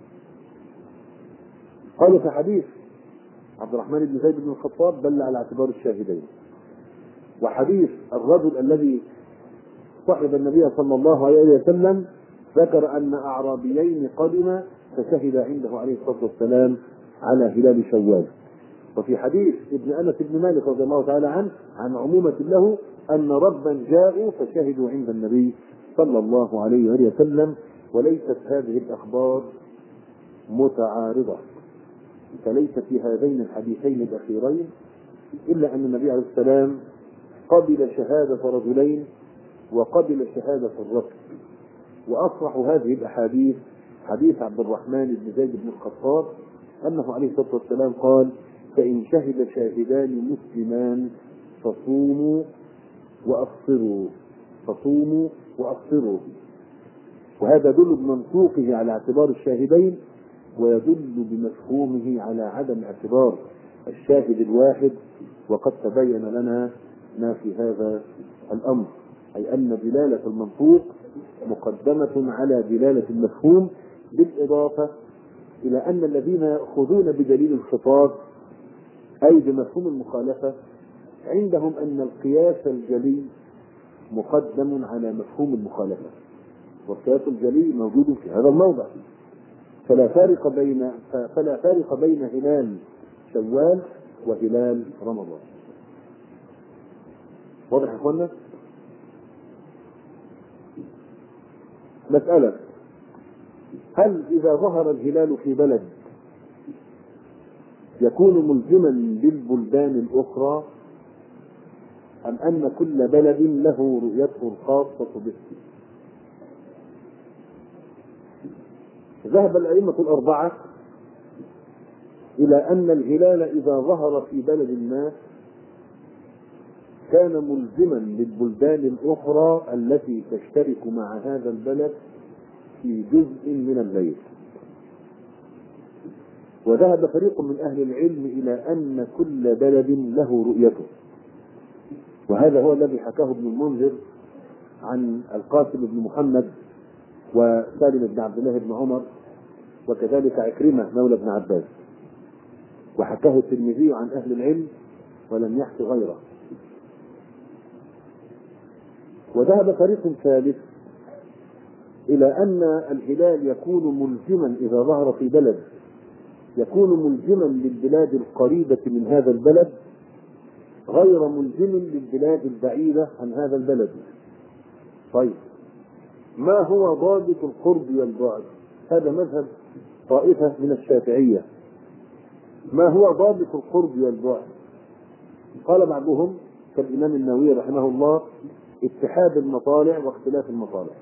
قالوا في حديث عبد الرحمن بن زيد بن الخطاب دل على اعتبار الشاهدين، وحديث الرجل الذي صحب النبي صلى الله عليه وسلم ذكر أن أعرابيين قدم فشهد عنده عليه الصلاة والسلام على هلال شوال. وفي حديث ابن أنس بن مالك رضي الله تعالى عنه عن عمومة له أن ربا جاءوا فشهدوا عند النبي صلى الله عليه وسلم. وليست هذه الأخبار متعارضة، فليس في هذين الحديثين الأخيرين إلا أن النبي عليه السلام قبل شهادة رجلين وقبل شهادة الرجل. وأصرح هذه الأحاديث حديث عبد الرحمن بن زيد بن الخطاب أنه عليه الصلاة والسلام قال: فإن شهد شاهدان مسلمان فصوموا وأفطروا فصوموا وأفطروا. وهذا يدل بمنطوقه على اعتبار الشاهدين، ويدل بمفهومه على عدم اعتبار الشاهد الواحد. وقد تبين لنا ما في هذا الأمر، أي أن دلالة المنطوق مقدمة على دلالة المفهوم، بالإضافة إلى أن الذين يأخذون بدليل الخطاب أي بمفهوم المخالفة عندهم أن القياس الجلي مقدم على مفهوم المخالفة، والقياس الجلي موجود في هذا الموضع. فلا فارق بين فلا فارق بين هلال شوال وهلال رمضان. واضح يا اخوانا؟ مسألة: هل إذا ظهر الهلال في بلد يكون ملزما بالبلدان الأخرى، أم أن كل بلد له رؤيته الخاصة به؟ ذهب الأئمة الأربعة إلى أن الهلال إذا ظهر في بلد ما كان ملزما للبلدان الأخرى التي تشترك مع هذا البلد في جزء من الليل. وذهب فريق من أهل العلم إلى أن كل بلد له رؤيته، وهذا هو الذي حكاه ابن المنذر عن القاسم بن محمد وسالم بن عبد الله بن عمر، وكذلك عكرمة مولى ابن عباس، وحكاه الترمذي عن أهل العلم ولم يحكي غيره. وذهب فريق ثالث إلى أن الهلال يكون ملزما إذا ظهر في بلد، يكون ملزما للبلاد القريبة من هذا البلد غير ملزم للبلاد البعيدة عن هذا البلد. طيب، ما هو ضابط القرب والبعد؟ هذا مذهب طائفة من الشافعية. ما هو ضابط القرب والبعد؟ قال بعضهم كالإمام النووي رحمه الله: اتحاد المطالع واختلاف المطالع.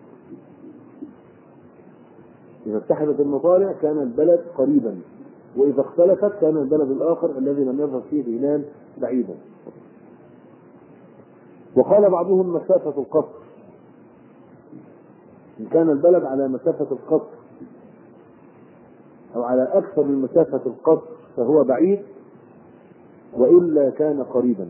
إذا اتحدت المطالع كان البلد قريبا، وإذا اختلفت كان البلد الآخر الذي لم يظهر فيه الهلال بعيدا. وقال بعضهم مسافة القصر، إن كان البلد على مسافة القصر أو على أكثر من مسافة القصر فهو بعيد، وإلا كان قريبا.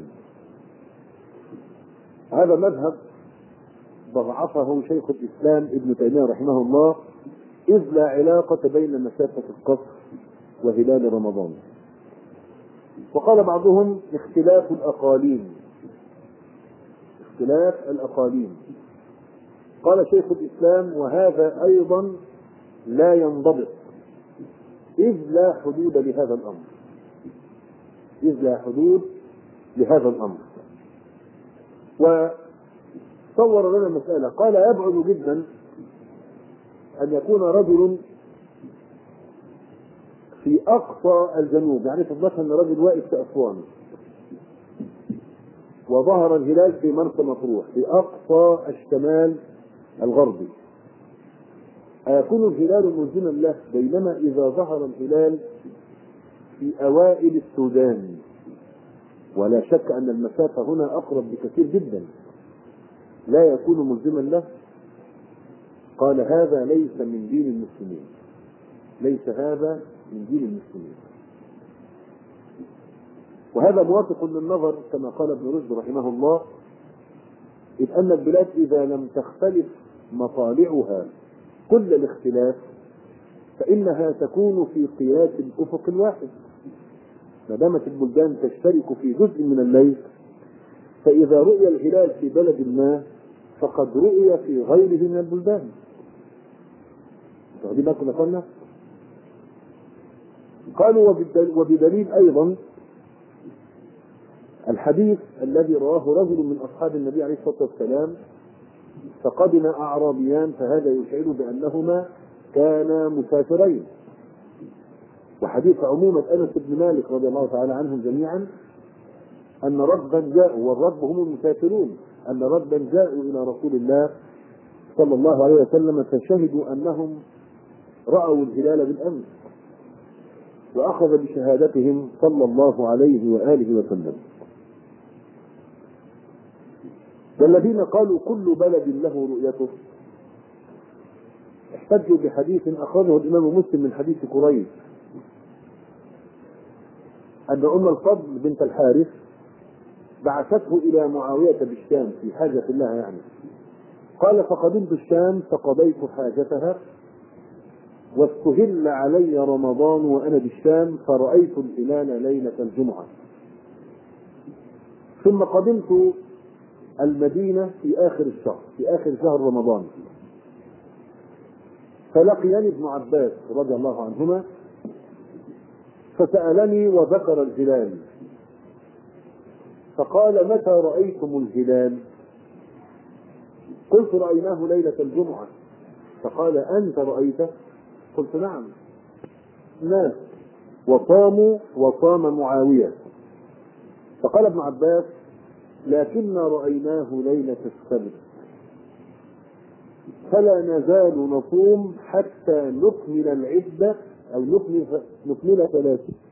هذا مذهب ضعفه شيخ الإسلام ابن تيمية رحمه الله، إذ لا علاقة بين مسافة القصر وهلال رمضان. وقال بعضهم اختلاف الأقاليم، اختلاف الأقاليم. قال شيخ الإسلام: وهذا أيضا لا ينضبط، إذ لا حدود لهذا الأمر، إذ لا حدود لهذا الأمر. وصور لنا مسألة، قال: يبعد جدا أن يكون رجل في أقصى الجنوب، يعني مثلا أن رجل واقف في أسوان وظهر الهلال في مرسى مطروح في أقصى الشمال الغربي، أيكون الهلال ملزما له؟ بينما إذا ظهر الهلال في أوائل السودان، ولا شك أن المسافة هنا أقرب بكثير جدا، لا يكون ملزما له. قال: هذا ليس من دين المسلمين، ليس هذا من دين المسلمين. وهذا موافق للنظر كما قال ابن رشد رحمه الله، إذ أن البلاد إذا لم تختلف مطالعها كل الاختلاف فإنها تكون في قياس الأفق الواحد. ما دامت البلدان تشترك في جزء من الليل، فإذا رؤي الهلال في بلد ما فقد رؤي في غيره من البلدان. واخدين بالكم يا اخوانا؟ قالوا وبدليل أيضا الحديث الذي رواه رجل من أصحاب النبي عليه الصلاة والسلام فقدم أعرابيان فهذا يشعر بأنهما كانا مسافرين، وحديث عمومة أنس بن مالك رضي الله تعالى عنهم جميعا أن ربا جاءوا، والرب هم المسافرون، أن ربا جاءوا إلى رسول الله صلى الله عليه وسلم فشهدوا أنهم رأوا الهلال بالأمس، وأخذ بشهادتهم صلى الله عليه وآله وسلم. والذين قالوا كل بلد له رؤيته احتجوا بحديث أخرجه الإمام مسلم من حديث قريش أن أم الفضل بنت الحارث بعثته إلى معاوية بالشام في حاجة الله يعني، قال فقدمت الشام فقضيت حاجتها واستهل علي رمضان وأنا بالشام فرأيت الهلال ليلة الجمعة، ثم قدمت المدينة في آخر الشهر في آخر شهر رمضان، فلقيني ابن عباس رضي الله عنهما فسألني وذكر الهلال، فقال متى رأيتم الهلال؟ قلت رأيناه ليلة الجمعة، فقال أنت رأيته؟ قلت نعم. ناس وصاموا وصام معاوية، فقال ابن عباس لكننا رأيناه ليلة السبت فلا نزال نصوم حتى نكمل العدة أو نكمل, نكمل ثلاثين